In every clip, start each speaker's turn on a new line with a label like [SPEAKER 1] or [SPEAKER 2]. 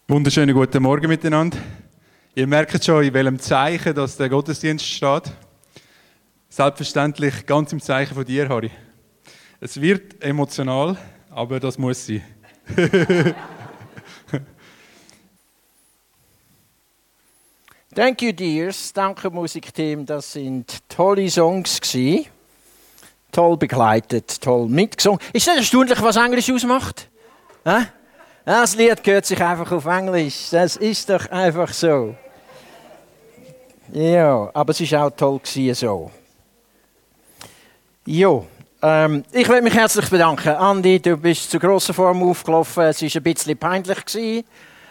[SPEAKER 1] Wunderschönen guten Morgen miteinander. Ihr merkt schon, in welchem Zeichen dass der Gottesdienst steht. Selbstverständlich ganz im Zeichen von dir, Harry. Es wird emotional, aber das muss sein.
[SPEAKER 2] Thank you, dears. Danke, Musikteam. Das sind tolle Songs gewesen. Toll begleitet, toll mitgesungen. Ist das erstaunlich, was Englisch ausmacht? Das Lied gehört sich einfach auf Englisch. Das ist doch einfach so. Ja, aber es war auch toll gewesen, so. Jo, ich will mich herzlich bedanken. Andi, du bist zu grosser Form aufgelaufen. Es war ein bisschen peinlich gewesen.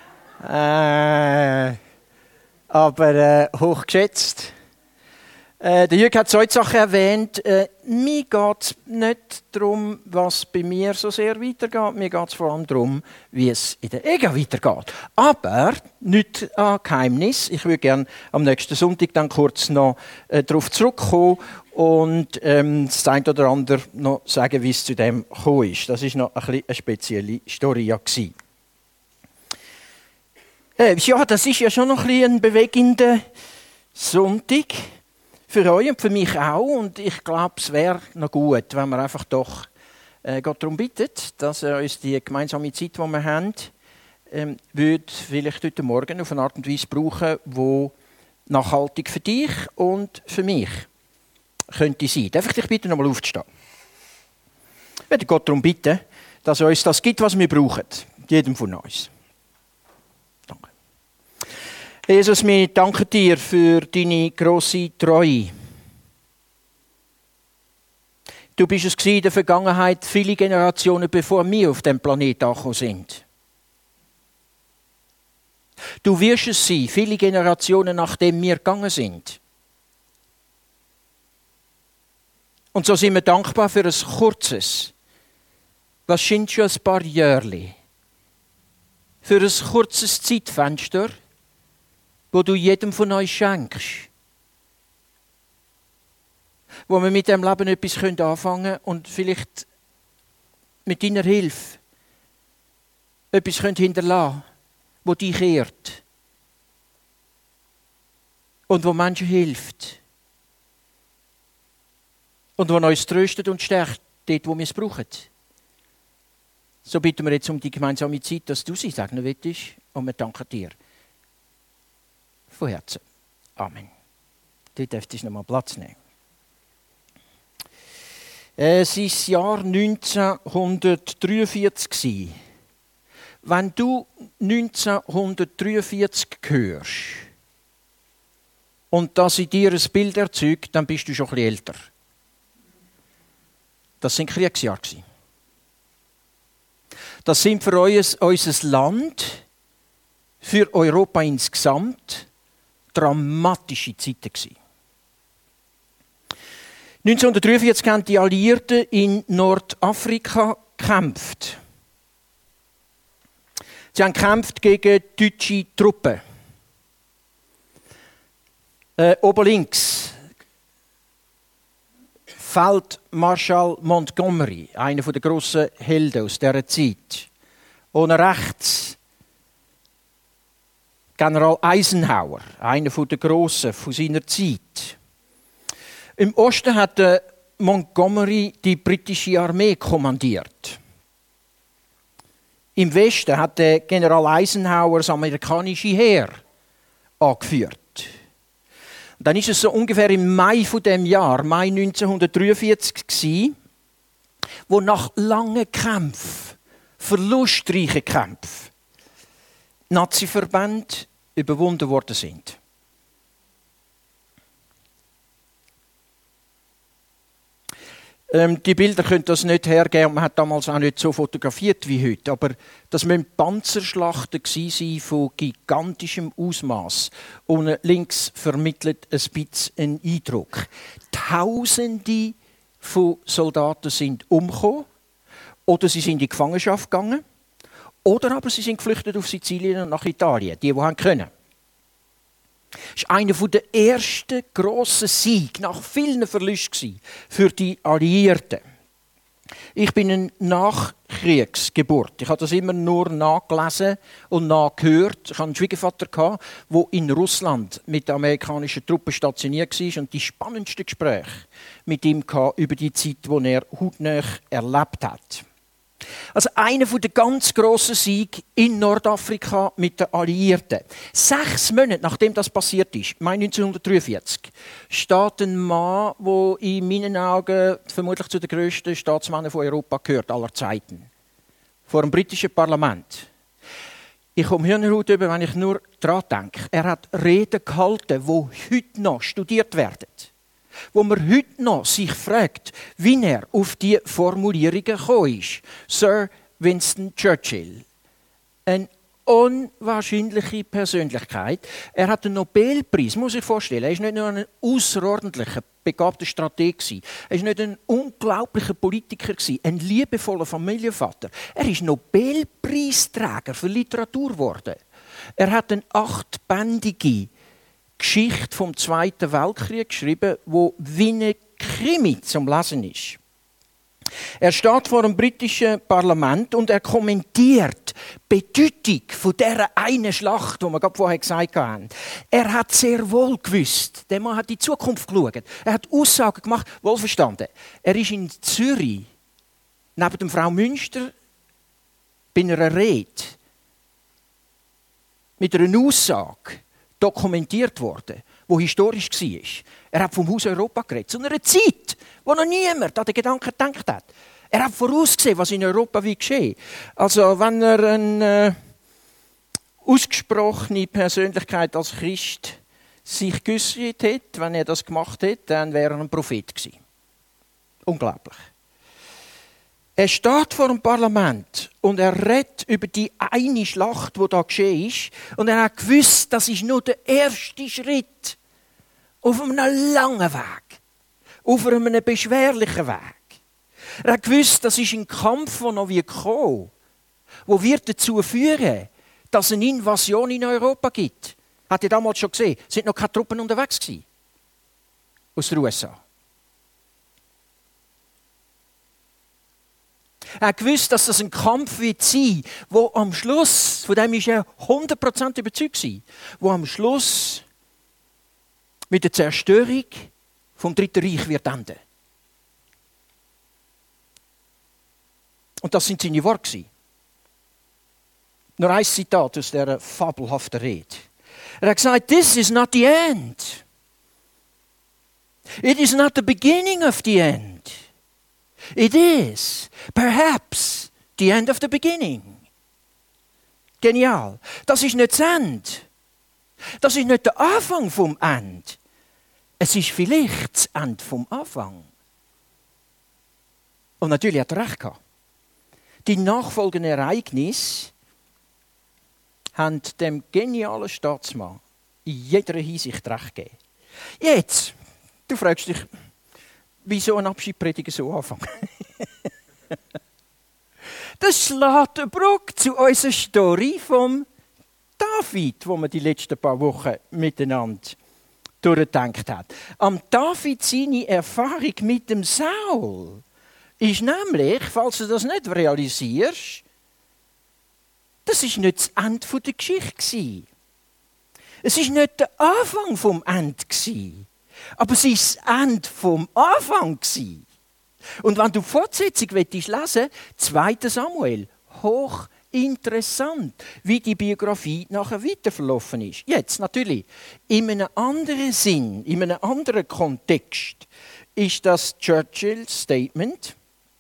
[SPEAKER 2] Aber hochgeschätzt. Der Jürg hat zwei Sachen erwähnt. Mir geht es nicht darum, was bei mir so sehr weitergeht. Mir geht es vor allem darum, wie es in der Ehe weitergeht. Aber nicht ein Geheimnis. Ich würde gerne am nächsten Sonntag dann kurz noch darauf zurückkommen und das eine oder andere noch sagen, wie es zu dem gekommen ist. Das war noch eine spezielle Story. Ja, das ist ja schon noch ein bewegender Sonntag. Für euch und für mich auch. Und ich glaube, es wäre noch gut, wenn wir einfach doch Gott darum bittet, dass er uns die gemeinsame Zeit, die wir haben, würde vielleicht heute Morgen auf eine Art und Weise brauchen, die nachhaltig für dich und für mich könnte sein. Darf ich dich bitten, nochmal aufzustehen? Ich werde Gott darum bitten, dass er uns das gibt, was wir brauchen. Jedem von uns. Danke. Jesus, wir danken dir für deine grosse Treue. Du bist es in der Vergangenheit, viele Generationen, bevor wir auf dem Planeten angekommen sind. Du wirst es sein, viele Generationen, nachdem wir gegangen sind. Und so sind wir dankbar für ein kurzes, was sind schon ein paar Jahre, für ein kurzes Zeitfenster, wo du jedem von euch schenkst. Wo wir mit dem Leben etwas anfangen können und vielleicht mit deiner Hilfe etwas hinterlassen können, das dich ehrt. Und wo Menschen hilft. Und wo uns tröstet und stärkt, dort, wo wir es brauchen. So bitten wir jetzt um die gemeinsame Zeit, dass du sie segnen willst. Und wir danken dir. Von Herzen. Amen. Du dürftest noch mal Platz nehmen. Es war das Jahr 1943. Wenn du 1943 hörst und das in dir ein Bild erzeugt, dann bist du schon ein bisschen älter. Das sind Kriegsjahre. Das sind für uns, unser Land, für Europa insgesamt, dramatische Zeiten gewesen. 1943 haben die Alliierten in Nordafrika gekämpft. Sie haben gekämpft gegen deutsche Truppen. Oben links Feldmarschall Montgomery, einer der grossen Helden aus dieser Zeit. Und rechts General Eisenhower, einer der Grossen von seiner Zeit. Im Osten hat Montgomery die britische Armee kommandiert. Im Westen hat General Eisenhower das amerikanische Heer angeführt. Und dann ist es so ungefähr im Mai von dem Jahr, Mai 1943 gewesen, wo nach langen Kämpfen, verlustreichen Kämpfen, Nazi-Verbände überwunden worden sind. Die Bilder können das nicht hergeben. Man hat damals auch nicht so fotografiert wie heute. Aber das müssen Panzerschlachten sein von gigantischem Ausmaß. Und links vermittelt ein bisschen einen Eindruck. Tausende von Soldaten sind umgekommen. Oder sie sind in Gefangenschaft gegangen. Oder aber sie sind geflüchtet auf Sizilien und nach Italien. Die können. Das war einer der ersten grossen Siege nach vielen Verlusten für die Alliierten. Ich bin eine Nachkriegsgeburt. Ich habe das immer nur nachgelesen und nachgehört. Ich hatte einen Schwiegervater, der in Russland mit den amerikanischen Truppen stationiert war und die spannendsten Gespräche mit ihm über die Zeit, die er hautnah erlebt hat. Also einer der ganz grossen Siege in Nordafrika mit den Alliierten. 6 Monate nachdem das passiert ist, Mai 1943, steht ein Mann, der in meinen Augen vermutlich zu den grössten Staatsmännern von Europa gehört, aller Zeiten. Vor dem britischen Parlament. Ich komme Hirnhaut über, wenn ich nur daran denke. Er hat Reden gehalten, die heute noch studiert werden. Wo man heute noch sich fragt, wie er auf die Formulierungen gekommen ist. Sir Winston Churchill. Eine unwahrscheinliche Persönlichkeit. Er hat den Nobelpreis, muss ich vorstellen. Er ist nicht nur ein außerordentlicher, begabter Stratege. Er ist nicht ein unglaublicher Politiker, ein liebevoller Familienvater. Er ist Nobelpreisträger für Literatur geworden. Er hat eine 8-bändige Geschichte vom Zweiten Weltkrieg geschrieben, wo wie ein Krimi zum Lesen ist. Er steht vor dem britischen Parlament und er kommentiert die Bedeutung von dieser einen Schlacht, die wir gerade vorher gesagt haben. Er hat sehr wohl gewusst, der Mann hat in die Zukunft geschaut. Er hat Aussagen gemacht, wohlverstanden. Er ist in Zürich, neben dem Frau Münster, bei einer Rede, mit einer Aussage dokumentiert worden, die historisch war. Er hat vom Haus Europa geredet, zu einer Zeit, wo noch niemand an den Gedanken gedacht hat. Er hat vorausgesehen, was in Europa geschehen. Also wenn er eine ausgesprochene Persönlichkeit als Christ sich geäussert hätte, wenn er das gemacht hätte, dann wäre er ein Prophet gewesen. Unglaublich. Er steht vor dem Parlament und er redet über die eine Schlacht, die da geschehen ist. Und er hat gewusst, das ist nur der erste Schritt auf einem langen Weg, auf einem beschwerlichen Weg. Er hat gewusst, das ist ein Kampf, der noch kommen wird, der dazu führen, dass es eine Invasion in Europa gibt. Hat ihr damals schon gesehen? Es sind noch keine Truppen unterwegs gewesen aus den USA. Er hat gewusst, dass das ein Kampf wird sein, wo am Schluss, von dem ist er 100% überzeugt gewesen, wo am Schluss mit der Zerstörung vom Dritten Reich wird enden. Und das sind seine Worte. Nur ein Zitat aus dieser fabelhaften Rede. Er hat gesagt, this is not the end. It is not the beginning of the end. It is, perhaps, the end of the beginning. Genial. Das ist nicht das Ende. Das ist nicht der Anfang vom Ende. Es ist vielleicht das Ende vom Anfang. Und natürlich hat er recht gehabt. Die nachfolgenden Ereignisse haben dem genialen Staatsmann in jeder Hinsicht recht gegeben. Jetzt, du fragst dich, wieso ein Abschiedsprediger so anfangen? Das schlägt eine Brücke zu unserer Story vom David, wo wir die letzten paar Wochen miteinander durchgedacht haben. Am David seine Erfahrung mit dem Saul ist nämlich, falls du das nicht realisierst, das ist nicht das Ende der Geschichte. Es war nicht der Anfang vom Ende. Aber es war das Ende vom Anfang. Und wenn du die Fortsetzung lesen willst, 2. Samuel, hochinteressant, wie die Biografie nachher weiterverlaufen ist. Jetzt natürlich, in einem anderen Sinn, in einem anderen Kontext, ist das Churchills Statement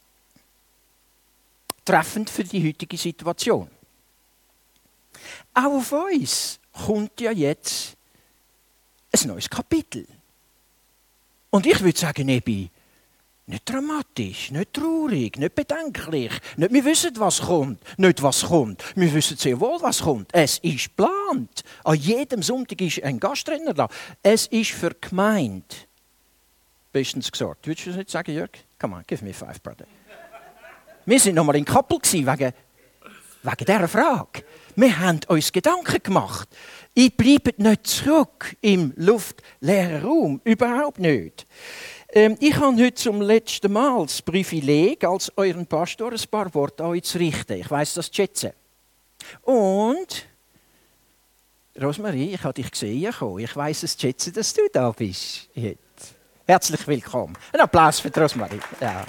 [SPEAKER 2] treffend für die heutige Situation. Auch auf uns kommt ja jetzt ein neues Kapitel. Und ich würde sagen, Ebi, nicht dramatisch, nicht traurig, nicht bedenklich. Nicht, wir wissen, was kommt. Nicht, was kommt. Wir wissen sehr wohl, was kommt. Es ist geplant. An jedem Sonntag ist ein Gastredner da. Es ist für die Gemeinde bestens gesorgt. Würdest du das nicht sagen, Jörg? Come on, give me 5, brother. Wir waren noch mal in Kappel wegen dieser Frage. Wir haben uns Gedanken gemacht. Ich bleibe nicht zurück im luftleeren Raum. Überhaupt nicht. Ich habe heute zum letzten Mal das Privileg, als euren Pastor ein paar Worte an euch zu richten. Ich weiss das zu schätzen. Und, Rosmarie, ich habe dich gesehen. Ich weiss es zu schätzen, dass du da bist. Heute. Herzlich willkommen. Ein Applaus für Rosmarie. Ja.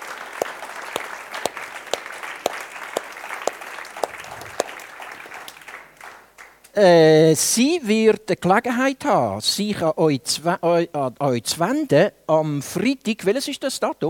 [SPEAKER 2] Sie wird die Gelegenheit haben, sich an euch zu wenden am Freitag. Welches ist das Datum?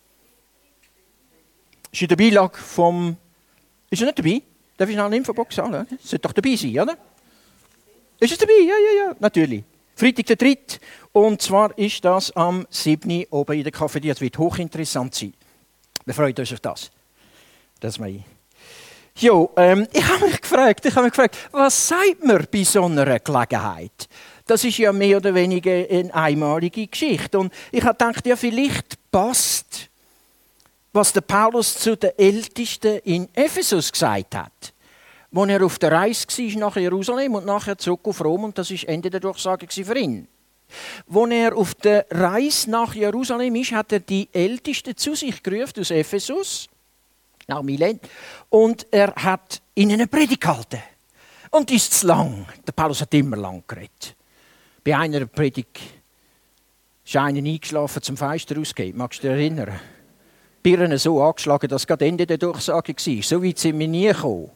[SPEAKER 2] Ist in der Beilage vom... Ist er nicht dabei? Darf ich noch eine Infobox sagen? Sollte doch dabei sein, oder? Ist es dabei? Ja, natürlich. Freitag der 3. Und zwar ist das am 7. oben in der Cafeteria. Es wird hochinteressant sein. Wir freuen uns auf das. Das mal ein. Jo, ich habe mich gefragt, was sagt man bei so einer Gelegenheit? Das ist ja mehr oder weniger eine einmalige Geschichte. Und ich habe gedacht, ja, vielleicht passt, was der Paulus zu den Ältesten in Ephesus gesagt hat. Als er auf der Reise war nach Jerusalem und nachher zurück auf Rom, und das war Ende der Durchsage für ihn. Als er auf der Reise nach Jerusalem ist, hat er die Ältesten zu sich gerufen aus Ephesus. Nach Milet. Und er hat ihnen eine Predigt gehalten. Und die ist zu lang. Der Paulus hat immer lang geredet. Bei einer Predigt ist einer eingeschlafen, zum Fenster rausgehen. Magst du dich erinnern? Birnen so angeschlagen, dass es gerade Ende der Durchsage war. So weit sind wir nie gekommen.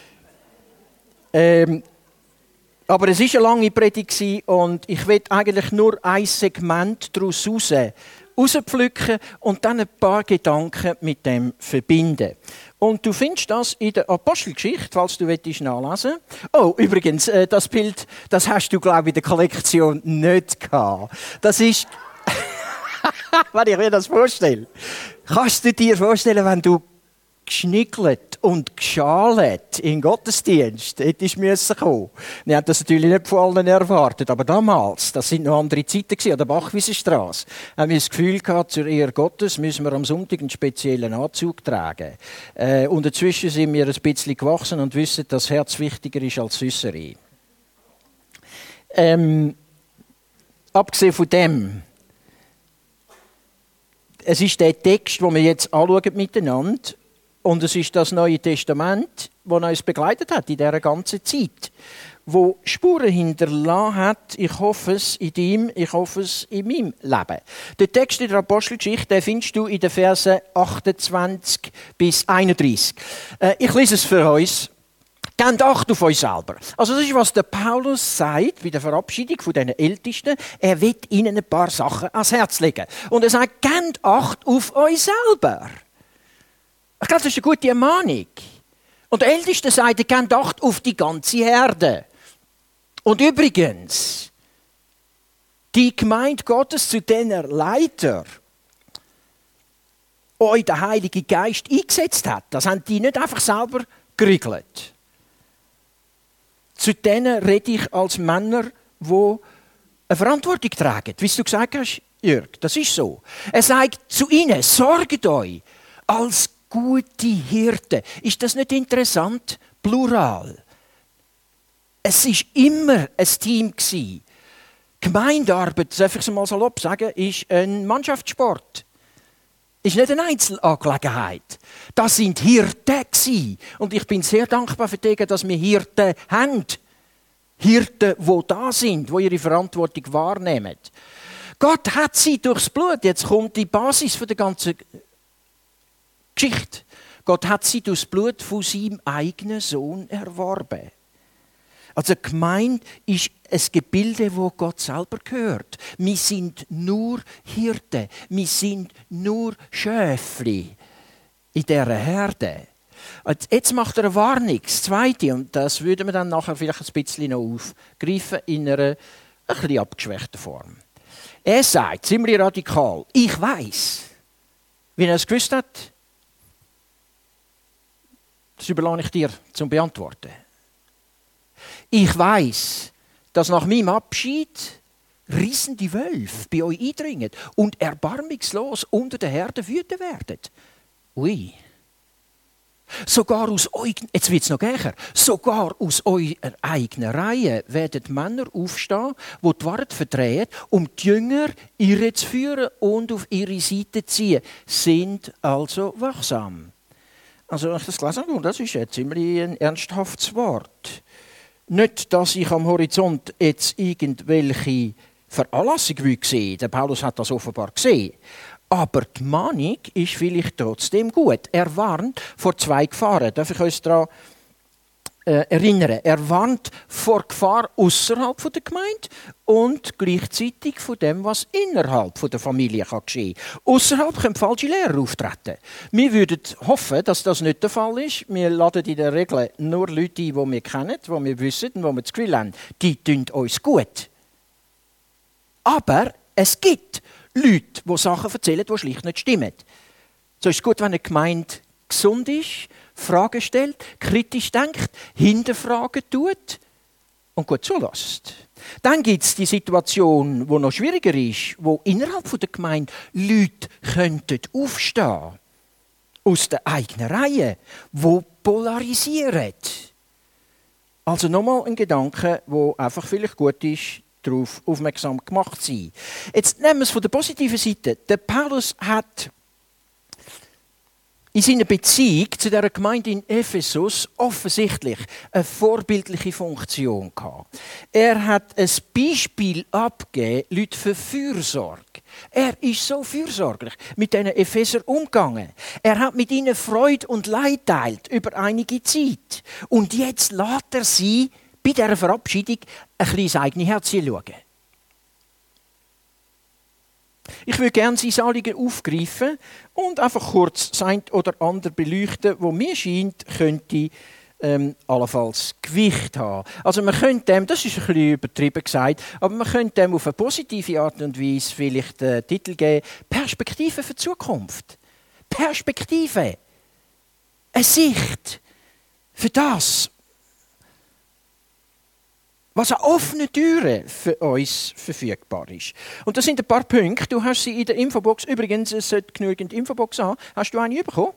[SPEAKER 2] Aber es war eine lange Predigt und ich will eigentlich nur ein Segment daraus rauspflücken und dann ein paar Gedanken mit dem verbinden. Und du findest das in der Apostelgeschichte, falls du nachlesen willst. Oh, übrigens, das Bild, das hast du, glaube ich, in der Kollektion nicht gehabt. Das ist... Wenn ich mir das vorstelle. Kannst du dir vorstellen, wenn du geschnickelt und geschalt in Gottesdienst hättest du kommen. Wir haben das natürlich nicht von allen erwartet, aber damals, das sind noch andere Zeiten an der Bachwiesenstrasse, haben wir das Gefühl gehabt, zur Ehre Gottes müssen wir am Sonntag einen speziellen Anzug tragen. Und dazwischen sind wir ein bisschen gewachsen und wissen, dass das Herz wichtiger ist als Süsserei. Abgesehen von dem, es ist der Text, den wir jetzt anschauen miteinander. Und es ist das Neue Testament, das uns begleitet hat in dieser ganzen Zeit. Wo Spuren hinterlassen hat, ich hoffe es in deinem, ich hoffe es in meinem Leben. Den Text in der Apostelgeschichte den findest du in den Versen 28 bis 31. Ich lese es für uns. Gebt Acht auf euch selber. Also das ist, was der Paulus sagt bei der Verabschiedung von diesen Ältesten. Er will ihnen ein paar Sachen ans Herz legen. Und er sagt, gebt Acht auf euch selber. Ich glaube, das ist eine gute Ermahnung. Und der Älteste sagt, gebt Acht auf die ganze Herde. Und übrigens, die Gemeinde Gottes, zu denen Leiter euch der Heilige Geist eingesetzt hat, das haben die nicht einfach selber geregelt. Zu denen rede ich als Männer, die eine Verantwortung tragen. Wie du gesagt hast, Jörg, das ist so. Er sagt zu ihnen, sorgt euch als gute Hirten. Ist das nicht interessant? Plural. Es war immer ein Team. Gemeindearbeit, darf ich es mal salopp sagen, ist ein Mannschaftssport. Ist nicht eine Einzelangelegenheit. Das sind Hirten. Und ich bin sehr dankbar für die, dass wir Hirten haben. Hirten, die da sind, die ihre Verantwortung wahrnehmen. Gott hat sie durchs Blut. Jetzt kommt die Basis der ganzen Geschichte. Gott hat sie durchs Blut von seinem eigenen Sohn erworben. Also die Gemeinde ist ein Gebilde, wo Gott selber gehört. Wir sind nur Hirten. Wir sind nur Schäfli in dieser Herde. Jetzt macht er eine Warnung, das Zweite, und das würden wir dann nachher vielleicht ein bisschen noch aufgreifen, in einer ein bisschen abgeschwächten Form. Er sagt, ziemlich radikal, ich weiss, wie er es gewusst hat, das überlasse ich dir zum Beantworten. Ich weiss, dass nach meinem Abschied riesende Wölfe bei euch eindringen und erbarmungslos unter den Herden wüten werden. Ui. Sogar aus jetzt wird's noch gächer, sogar aus eurer eigenen Reihe werden Männer aufstehen, die die Wahrheit verdrehen, um die Jünger irre zu führen und auf ihre Seite zu ziehen. Sind also wachsam. Also, wenn ich das gelesen habe, das ist jetzt ziemlich ein ernsthaftes Wort. Nicht, dass ich am Horizont jetzt irgendwelche Veranlassung sehe. Der Paulus hat das offenbar gesehen. Aber die Mahnung ist vielleicht trotzdem gut. Er warnt vor 2 Gefahren. Darf ich euch daran erinnern? Er warnt vor Gefahr außerhalb der Gemeinde und gleichzeitig von dem, was innerhalb der Familie geschehen kann. Außerhalb können falsche Lehrer auftreten. Wir würden hoffen, dass das nicht der Fall ist. Wir laden in der Regel nur Leute ein, die wir kennen, die wir wissen und die wir das Gefühl haben, die tun uns gut. Aber es gibt Leute, die Sachen erzählen, die schlicht nicht stimmen. So ist es gut, wenn eine Gemeinde gesund ist, Fragen stellt, kritisch denkt, hinterfragen tut und gut zulässt. Dann gibt es die Situation, die noch schwieriger ist, wo innerhalb der Gemeinde Leute könnten aufstehen aus der eigenen Reihe, die polarisieren. Also nochmal ein Gedanke, der einfach vielleicht gut ist, darauf aufmerksam gemacht sein. Jetzt nehmen wir es von der positiven Seite. Der Paulus hat in seiner Beziehung zu dieser Gemeinde in Ephesus offensichtlich eine vorbildliche Funktion gehabt. Er hat ein Beispiel abgegeben, Leute für Fürsorge. Er ist so fürsorglich mit diesen Epheser umgegangen. Er hat mit ihnen Freude und Leid teilt über einige Zeit. Und jetzt lässt er sie bei dieser Verabschiedung ein bisschen ins eigene Herz schauen. Ich würde gerne sein Anliegen aufgreifen und einfach kurz das eine oder andere beleuchten, wo mir scheint, könnte allenfalls Gewicht haben. Also man könnte dem, das ist ein bisschen übertrieben gesagt, aber man könnte dem auf eine positive Art und Weise vielleicht den Titel geben, Perspektive für die Zukunft. Perspektive. Eine Sicht für das, was an offenen Türen für uns verfügbar ist. Und das sind ein paar Punkte. Du hast sie in der Infobox. Übrigens, es sollte genügend Infobox haben. Hast du eine bekommen?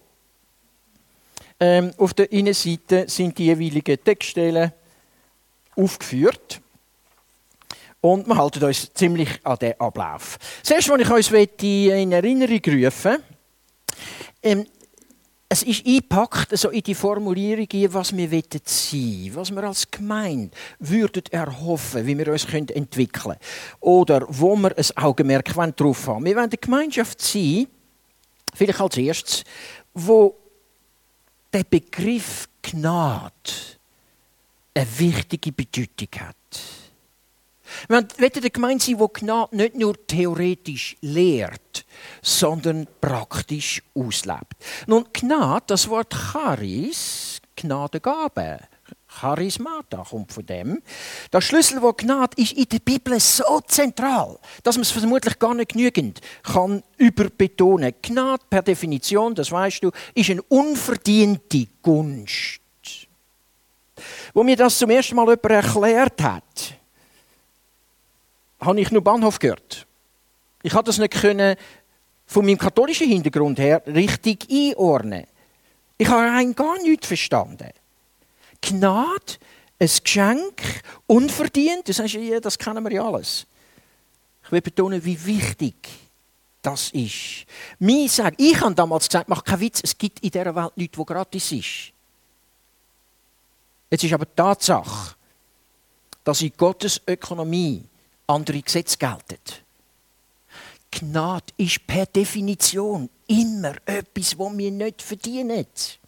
[SPEAKER 2] Auf der Innenseite sind die jeweiligen Textstellen aufgeführt. Und wir halten uns ziemlich an den Ablauf. Das Erste, was ich uns in Erinnerung rufen möchte, es ist eingepackt also in die Formulierung, was wir sein wollen, was wir als Gemeinde würden erhoffen, wie wir uns entwickeln können. Oder wo wir ein Augenmerk drauf haben. Wir wollen eine Gemeinschaft sein, vielleicht als erstes, wo der Begriff Gnade eine wichtige Bedeutung hat. Wir wollen eine Gemeinde sein, die Gnade nicht nur theoretisch lehrt, sondern praktisch auslebt. Nun, Gnade, das Wort Charis, Gnadengabe, Charismata kommt von dem. Das Schlüsselwort Gnade ist in der Bibel so zentral, dass man es vermutlich gar nicht genügend kann überbetonen. Gnade per Definition, das weißt du, ist eine unverdiente Gunst. Wo mir das zum ersten Mal jemand erklärt hat, habe ich nur Bahnhof gehört. Ich konnte das nicht von meinem katholischen Hintergrund her richtig einordnen. Ich habe rein gar nichts verstanden. Gnade, ein Geschenk, unverdient, das kennen wir ja alles. Ich will betonen, wie wichtig das ist. Ich habe damals gesagt, mach keinen Witz, es gibt in dieser Welt nichts, was gratis ist. Jetzt ist aber die Tatsache, dass in Gottes Ökonomie andere Gesetze gelten. Gnade ist per Definition immer etwas, das wir nicht verdienen.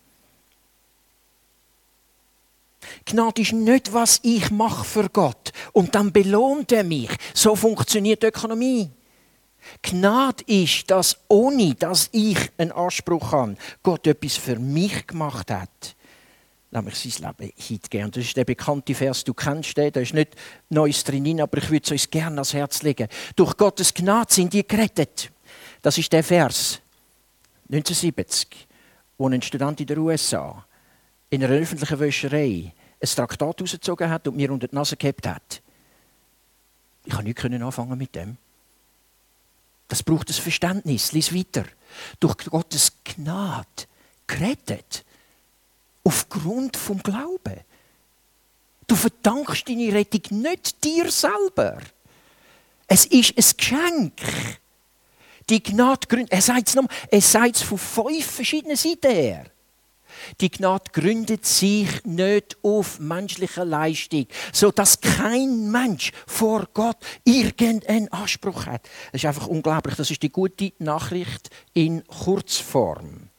[SPEAKER 2] Gnade ist nicht, was ich mache für Gott und dann belohnt er mich. So funktioniert die Ökonomie. Gnade ist, dass ohne dass ich einen Anspruch habe, Gott etwas für mich gemacht hat. Nämlich sein Leben hingegeben. Das ist der bekannte Vers, du kennst den, da ist nicht Neues drin, aber ich würde es euch gerne ans Herz legen. Durch Gottes Gnade sind die gerettet. Das ist der Vers 1970, wo ein Student in den USA in einer öffentlichen Wäscherei ein Traktat rausgezogen hat und mir unter die Nase gehabt hat. Ich konnte nichts anfangen mit dem. Das braucht ein Verständnis. Lies weiter. Durch Gottes Gnade gerettet. aufgrund vom Glauben. Du verdankst deine Rettung nicht dir selber. Es ist ein Geschenk. Die Gnade gründet, er sagt es von 5 verschiedenen Seiten her. Die Gnade gründet sich nicht auf menschliche Leistung, sodass kein Mensch vor Gott irgendeinen Anspruch hat. Das ist einfach unglaublich. Das ist die gute Nachricht in Kurzform.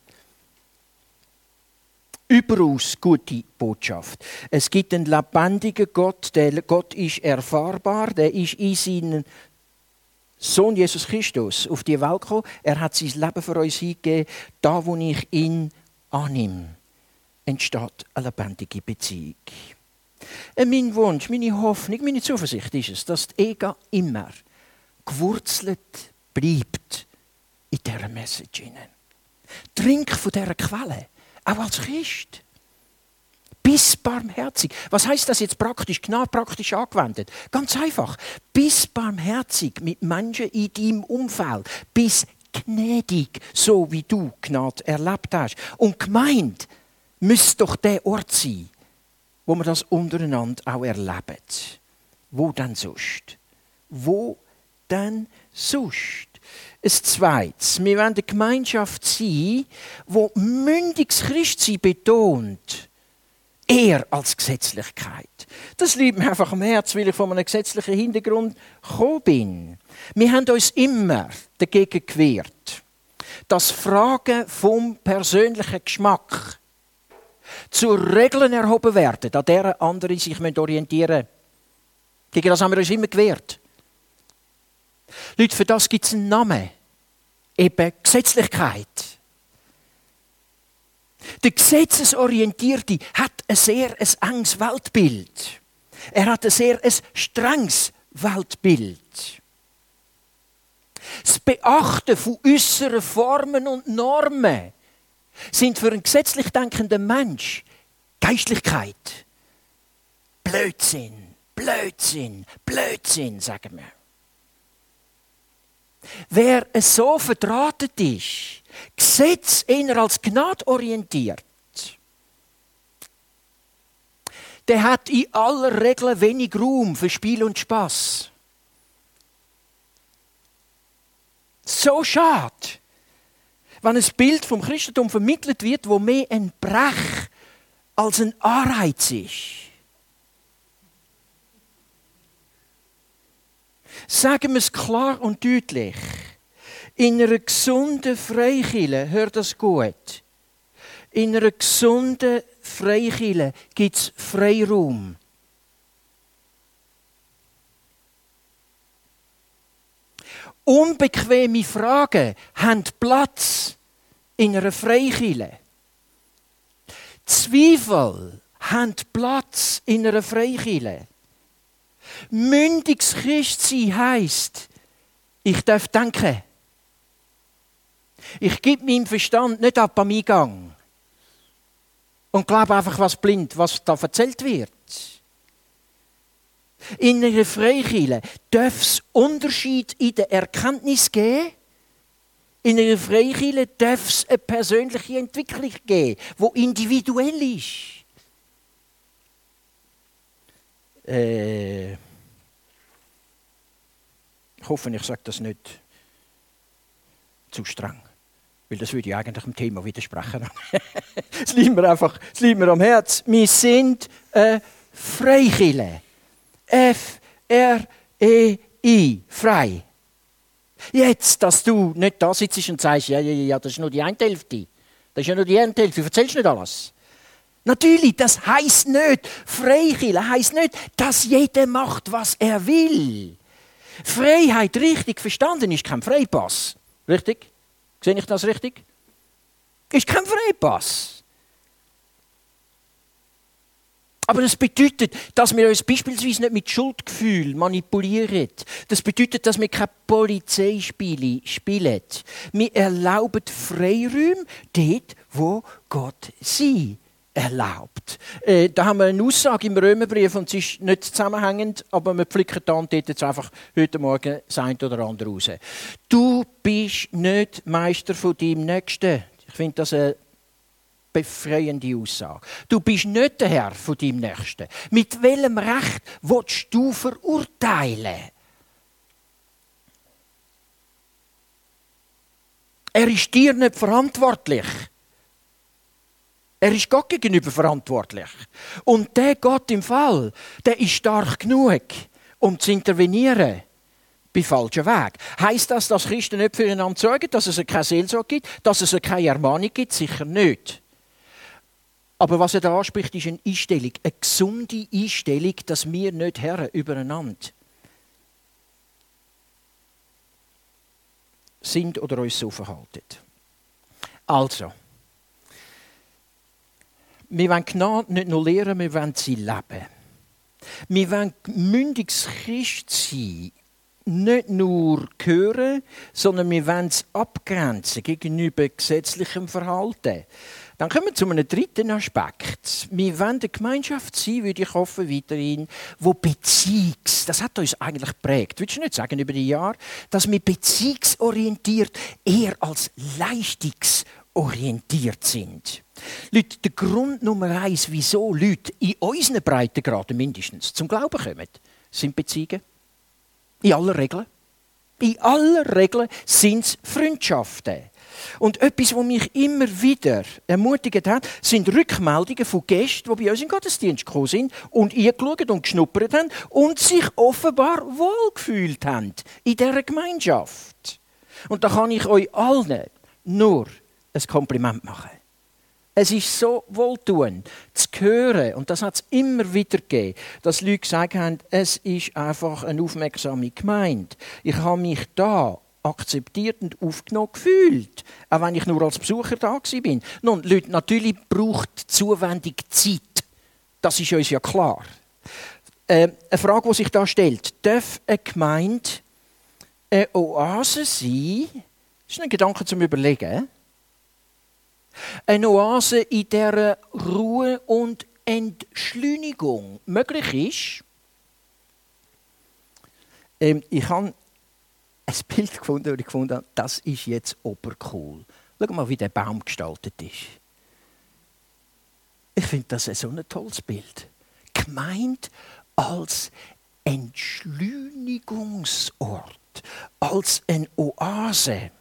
[SPEAKER 2] Überaus gute Botschaft. Es gibt einen lebendigen Gott. Der Gott ist erfahrbar. Der ist in seinen Sohn Jesus Christus auf die Welt gekommen. Er hat sein Leben für uns hingegeben. Da, wo ich ihn annehme, entsteht eine lebendige Beziehung. Mein Wunsch, meine Hoffnung, meine Zuversicht ist es, dass die Ega immer gewurzelt bleibt in dieser Message. Trink von dieser Quelle, auch als Christ. Bist barmherzig. Was heisst das jetzt praktisch, genau praktisch angewendet? Ganz einfach. Bist barmherzig mit Menschen in deinem Umfeld. Bist gnädig, so wie du Gnade erlebt hast. Und gemeint müsste doch der Ort sein, wo wir das untereinander auch erleben. Wo denn sonst? Wo denn sonst? Ein Zweites. Wir wollen eine Gemeinschaft sein, die mündiges Christsein betont. Eher als Gesetzlichkeit. Das liegt mir einfach am Herzen, weil ich von einem gesetzlichen Hintergrund gekommen bin. Wir haben uns immer dagegen gewehrt, dass Fragen vom persönlichen Geschmack zu Regeln erhoben werden, an deren andere sich orientieren müssen. Gegen das haben wir uns immer gewehrt. Leute, für das gibt es einen Namen. Eben Gesetzlichkeit. Der Gesetzesorientierte hat ein sehr enges Weltbild. Er hat ein sehr strenges Weltbild. Das Beachten von äußeren Formen und Normen sind für einen gesetzlich denkenden Mensch Geistlichkeit. Blödsinn, Blödsinn, Blödsinn, sagen wir. Wer so verdrahtet ist, Gesetz eher als Gnade orientiert, der hat in aller Regel wenig Raum für Spiel und Spass. So schade, wenn ein Bild vom Christentum vermittelt wird, wo mehr ein Brech als ein Anreiz ist. Sagen wir es klar und deutlich. In einer gesunden Freikirche, hört das gut, in einer gesunden Freikirche gibt es Freiraum. Unbequeme Fragen haben Platz in einer Freikirche. Zweifel haben Platz in einer Freikirche. Mündiges Christsein heisst, ich darf denken. Ich gebe meinem Verstand nicht ab am Eingang und glaube einfach, was da erzählt wird. In einer Freikirche darf es Unterschied in der Erkenntnis geben. In einer Freikirche darf es eine persönliche Entwicklung geben, die individuell ist. Ich hoffe, ich sage das nicht zu streng. Weil das würde ja eigentlich dem Thema widersprechen. Es liegt mir am Herzen. Wir sind eine Freikirche. F-R-E-I. Frei. Jetzt, dass du nicht da sitzt und sagst, ja, das ist nur die eine Hälfte. Das ist ja nur die eine Hälfte. Du erzählst nicht alles. Natürlich, das heisst nicht, Freikirche heisst nicht, dass jeder macht, was er will. Freiheit richtig verstanden ist kein Freipass. Richtig? Sehe ich das richtig? Ist kein Freipass. Aber das bedeutet, dass wir uns beispielsweise nicht mit Schuldgefühl manipulieren. Das bedeutet, dass wir keine Polizeispiele spielen. Wir erlauben Freiräume dort, wo Gott sie erlaubt. Da haben wir eine Aussage im Römerbrief und sie ist nicht zusammenhängend, aber wir pflücken dann dort jetzt einfach heute Morgen das eine oder andere raus. Du bist nicht Meister von deinem Nächsten. Ich finde das eine befreiende Aussage. Du bist nicht der Herr von deinem Nächsten. Mit welchem Recht willst du verurteilen? Er ist dir nicht verantwortlich. Er ist Gott gegenüber verantwortlich. Und der Gott im Fall, der ist stark genug, um zu intervenieren bei falschen Weg. Heisst das, dass Christen nicht füreinander sorgen, dass es keine Seelsorge gibt, dass es keine Ermahnung gibt? Sicher nicht. Aber was er da anspricht, ist eine Einstellung, eine gesunde Einstellung, dass wir nicht Herren übereinander sind oder uns so verhalten. Also, wir wollen Gnade nicht nur lehren, wir wollen sie leben. Wir wollen mündiges Christ sein, nicht nur hören, sondern wir wollen es abgrenzen gegenüber gesetzlichem Verhalten. Dann kommen wir zu einem dritten Aspekt. Wir wollen eine Gemeinschaft sein, würde ich hoffen, weiterhin, wo das hat uns eigentlich geprägt, würdest du nicht sagen, über die Jahre, dass wir beziehungsorientiert eher als leistungsorientiert sind. Leute, der Grund Nummer 1, wieso Leute in unseren Breitengraden mindestens zum Glauben kommen, sind Beziehungen. In aller Regel. In aller Regel sind es Freundschaften. Und etwas, was mich immer wieder ermutigt hat, sind Rückmeldungen von Gästen, die bei uns in den Gottesdienst gekommen sind und eingeschaut und geschnuppert haben und sich offenbar wohlgefühlt haben in dieser Gemeinschaft. Und da kann ich euch allen nur ein Kompliment machen. Es ist so wohltuend zu hören, und das hat es immer wieder gegeben, dass Leute gesagt haben, es ist einfach eine aufmerksame Gemeinde. Ich habe mich da akzeptiert und aufgenommen gefühlt, auch wenn ich nur als Besucher da war. Nun, Leute, natürlich braucht zuwendig Zeit. Das ist uns ja klar. Eine Frage, die sich da stellt, darf eine Gemeinde eine Oase sein? Das ist ein Gedanke zum Überlegen. Eine Oase, in der Ruhe und Entschleunigung möglich ist. Ich habe ein Bild gefunden, und ich gefunden habe, das ist jetzt obercool. Schau mal, wie der Baum gestaltet ist. Ich finde das so ein tolles Bild. Gemeint als Entschleunigungsort, als eine Oase.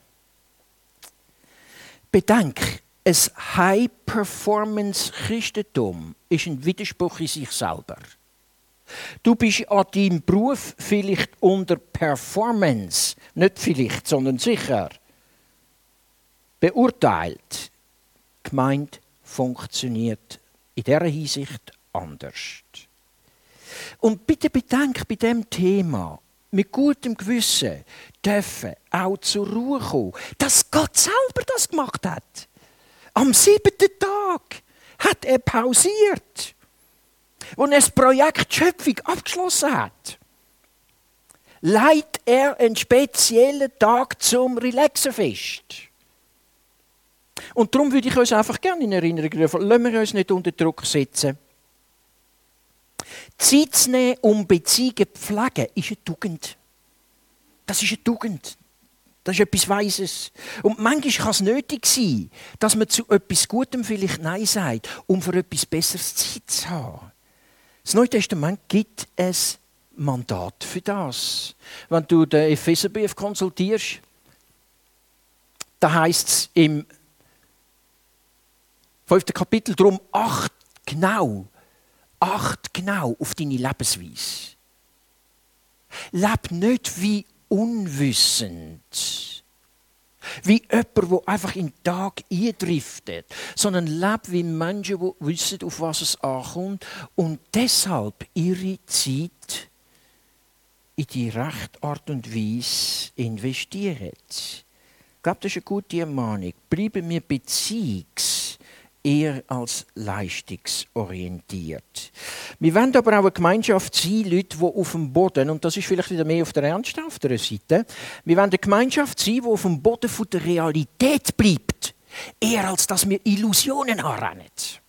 [SPEAKER 2] Bedenk, ein High-Performance-Christentum ist ein Widerspruch in sich selber. Du bist an deinem Beruf vielleicht unter Performance, nicht vielleicht, sondern sicher, beurteilt. Die Gemeinde funktioniert in dieser Hinsicht anders. Und bitte bedenk bei diesem Thema, mit gutem Gewissen dürfen auch zur Ruhe kommen, dass Gott selber das gemacht hat. Am 7. Tag hat er pausiert, als er das Projekt Schöpfung abgeschlossen hat. Leitet er einen speziellen Tag zum Relaxen fest. Und darum würde ich uns einfach gerne in Erinnerung rufen, lassen wir uns nicht unter Druck setzen. Zeit zu nehmen, um Beziehungen zu pflegen, ist eine Tugend. Das ist eine Tugend. Das ist etwas Weises. Und manchmal kann es nötig sein, dass man zu etwas Gutem vielleicht Nein sagt, um für etwas Besseres Zeit zu haben. Das Neue Testament gibt ein Mandat für das. Wenn du den Epheserbrief konsultierst, da heißt es im 5. Kapitel darum, acht genau auf deine Lebensweise. Leb nicht wie unwissend. Wie jemand, der einfach in den Tag eindriftet. Sondern leb wie Menschen, die wissen, auf was es ankommt und deshalb ihre Zeit in die rechte Art und Weise investieren. Ich glaube, das ist eine gute Ermahnung. Bleiben wir eher als leistungsorientiert. Wir wollen aber auch eine Gemeinschaft sein, Leute, die auf dem Boden, und das ist vielleicht wieder mehr auf der ernsthaften Seite, wir wollen eine Gemeinschaft sein, die auf dem Boden von der Realität bleibt, eher als dass wir Illusionen anrennen.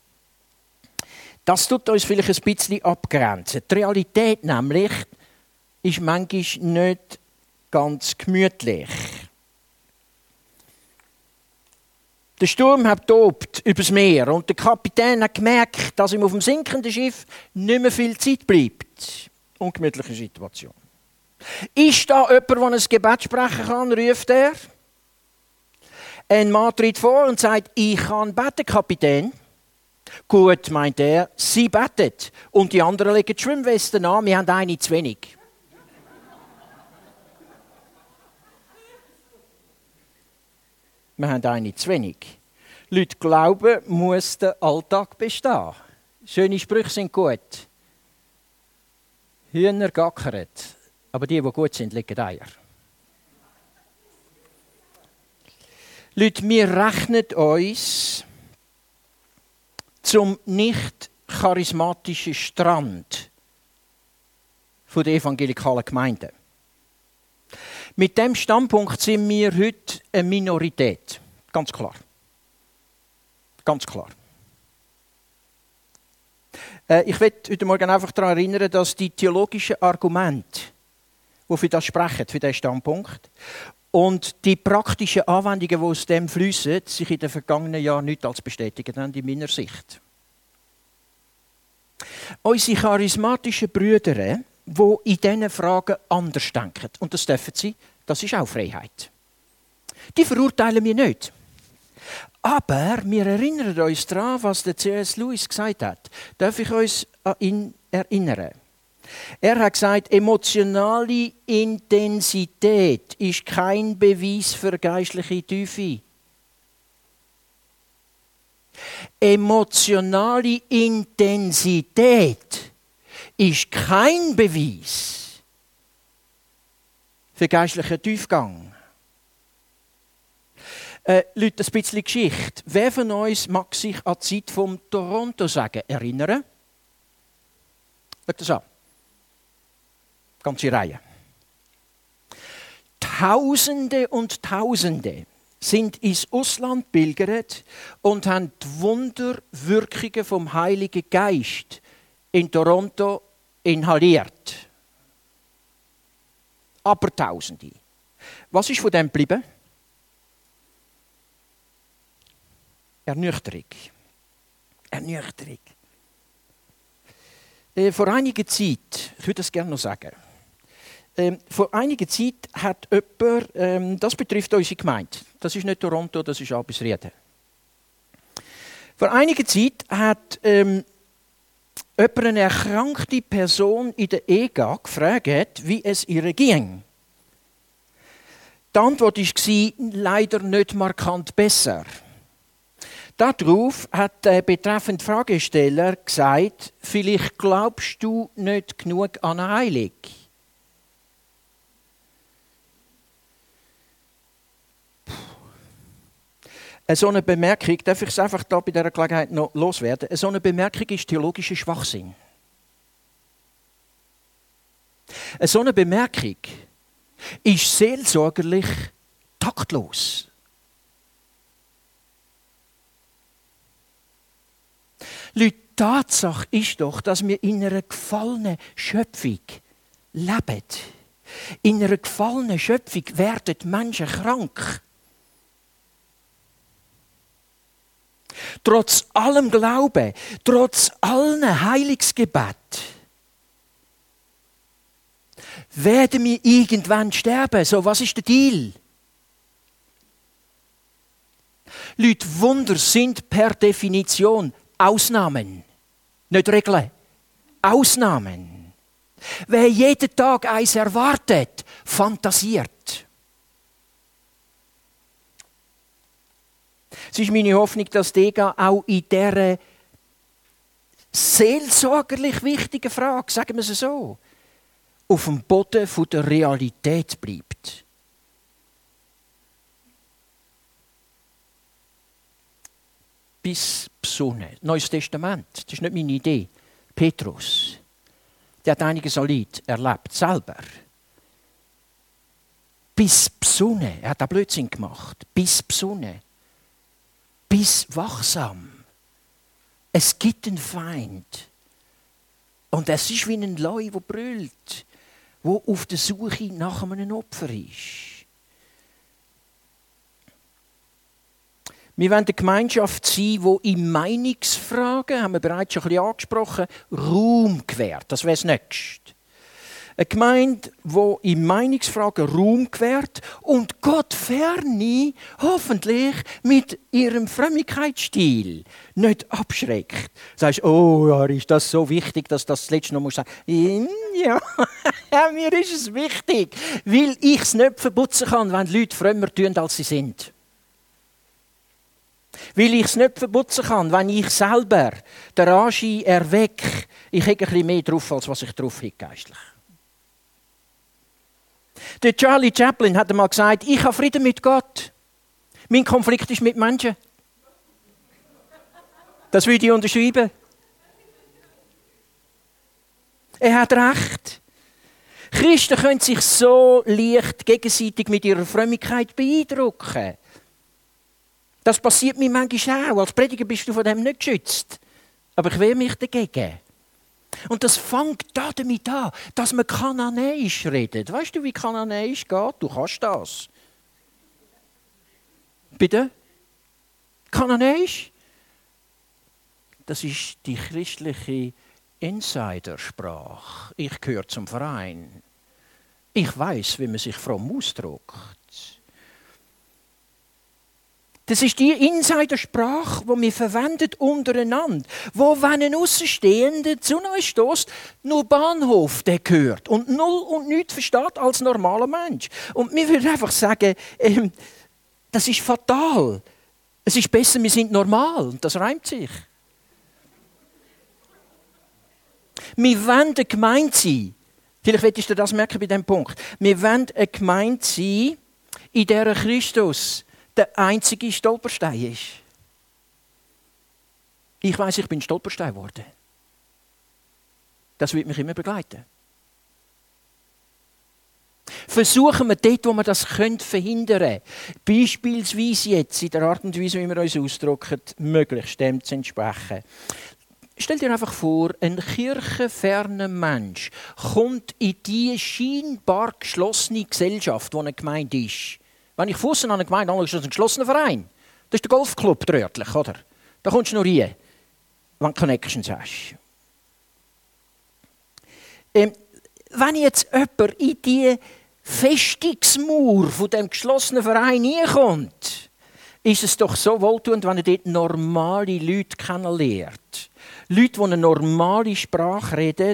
[SPEAKER 2] Das tut uns vielleicht ein bisschen abgrenzen. Die Realität nämlich ist manchmal nicht ganz gemütlich. Der Sturm hat tobt übers Meer und der Kapitän hat gemerkt, dass ihm auf dem sinkenden Schiff nicht mehr viel Zeit bleibt. Ungemütliche Situation. Ist da jemand, der ein Gebet sprechen kann, ruft er. Ein Mann tritt vor und sagt, ich kann beten, Kapitän. Gut, meint er, sie betet. Und die anderen legen die Schwimmwesten an, wir haben eine zu wenig. Wir haben eine zu wenig. Leute glauben, muss der Alltag bestehen. Schöne Sprüche sind gut. Hühner gackern, aber die gut sind, legen Eier. Leute, wir rechnen uns zum nicht charismatischen Strand der evangelikalen Gemeinden. Mit diesem Standpunkt sind wir heute eine Minorität. Ganz klar. Ganz klar. Ich will heute Morgen einfach daran erinnern, dass die theologischen Argumente, die für das sprechen, für diesen Standpunkt, und die praktischen Anwendungen, die aus dem fließen, sich in den vergangenen Jahren nicht als bestätigt haben, in meiner Sicht. Unsere charismatischen Brüder, die in diesen Fragen anders denken, und das dürfen sie, das ist auch Freiheit. Die verurteilen wir nicht. Aber wir erinnern uns daran, was der C.S. Lewis gesagt hat. Darf ich uns an ihn erinnern? Er hat gesagt, emotionale Intensität ist kein Beweis für geistliche Tiefe. Emotionale Intensität ist kein Beweis für geistlichen Tiefgang. Leute, ein bisschen Geschichte. Wer von uns mag sich an die Zeit vom Toronto-Sagen erinnern? Schaut das an. Ganze Reihe. Tausende und Tausende sind ins Ausland pilgert und haben die Wunderwirkungen vom Heiligen Geist in Toronto inhaliert. Aber Tausende. Was ist von dem geblieben? Ernüchterung. Ernüchterung. Vor einiger Zeit, ich würde das gerne noch sagen, vor einiger Zeit hat jemand, das betrifft unsere Gemeinde, das ist nicht Toronto, das ist Albisrieden. Vor einiger Zeit hat jemand eine erkrankte Person in der EGA gefragt, wie es ihr ging. Die Antwort war leider nicht markant besser. Darauf hat der betreffende Fragesteller gesagt, vielleicht glaubst du nicht genug an eine Heilung. So eine Bemerkung, darf ich es einfach da bei dieser Gelegenheit noch loswerden, so eine Bemerkung ist theologischer Schwachsinn. So eine Bemerkung ist seelsorgerlich taktlos. Leute, die Tatsache ist doch, dass wir in einer gefallenen Schöpfung leben. In einer gefallenen Schöpfung werden Menschen krank. Trotz allem Glauben, trotz allen Heilungsgebeten, werden wir irgendwann sterben. So, was ist der Deal? Leute, Wunder sind per Definition Ausnahmen, nicht Regeln. Ausnahmen. Wer jeden Tag eins erwartet, fantasiert. Es ist meine Hoffnung, dass die EGA auch in dieser seelsorgerlich wichtigen Frage, sagen wir es so, auf dem Boden der Realität bleibt. Bis Sonne. Neues Testament. Das ist nicht meine Idee. Petrus. Der hat einiges an Leid erlebt. Selber. Bis Sonne. Er hat auch Blödsinn gemacht. Bis Sonne. Bis wachsam. Es gibt einen Feind. Und es ist wie ein Leu, der brüllt. Der auf der Suche nach einem Opfer ist. Wir wollen eine Gemeinschaft sein, die in Meinungsfragen, haben wir bereits schon ein bisschen angesprochen, Raum gewährt. Das wäre das Nächste. Eine Gemeinde, die in Meinungsfragen Raum gewährt und Gott ferne, hoffentlich mit ihrem Frömmigkeitsstil nicht abschreckt. Sagst, oh ja, ist das so wichtig, dass das letzte noch sagen muss. Ja, mir ist es wichtig, weil ich es nicht verputzen kann, wenn Leute frömmer tun, als sie sind. Weil ich es nicht verputzen kann, wenn ich selber den Anschein erwecke, ich habe ein bisschen mehr drauf, als was ich drauf habe, geistlich. Der Charlie Chaplin hat einmal gesagt, ich habe Frieden mit Gott. Mein Konflikt ist mit Menschen. Das würde ich unterschreiben. Er hat recht. Christen können sich so leicht gegenseitig mit ihrer Frömmigkeit beeindrucken. Das passiert mir manchmal auch. Als Prediger bist du von dem nicht geschützt. Aber ich wehre mich dagegen. Und das fängt damit an, dass man Kananäisch redet. Weißt du, wie Kananäisch geht? Du kannst das. Bitte? Kananäisch? Das ist die christliche Insidersprache. Ich gehöre zum Verein. Ich weiß, wie man sich fromm ausdrückt. Das ist die Insidersprache, die wir verwendet untereinander. Wo, wenn ein Aussenstehender zu uns stößt, nur Bahnhof der gehört und null und nichts versteht als normaler Mensch. Und wir würden einfach sagen, das ist fatal. Es ist besser, wir sind normal. Und das reimt sich. Wir wollen eine Gemeinde sein. Vielleicht willst du das merken bei diesem Punkt. Wir wollen eine Gemeinde sein, in der Christus der einzige Stolperstein ist. Ich weiss, ich bin Stolperstein geworden. Das wird mich immer begleiten. Versuchen wir dort, wo wir das verhindern können, beispielsweise jetzt in der Art und Weise, wie wir uns ausdrücken, möglichst dem zu entsprechen. Stell dir einfach vor, ein kirchenferner Mensch kommt in die scheinbar geschlossene Gesellschaft, die eine Gemeinde ist. Wenn ich Fuss an eine Gemeinde anschaue, ist das ein geschlossener Verein. Das ist der Golfclub örtlich, oder? Da kommst du nur rein, wenn du Connections hast. Wenn jetzt jemand in die Festungsmauer von diesem geschlossenen Verein hineinkommt, ist es doch so wohltuend, wenn er dort normale Leute kennenlernt. Leute, die eine normale Sprache reden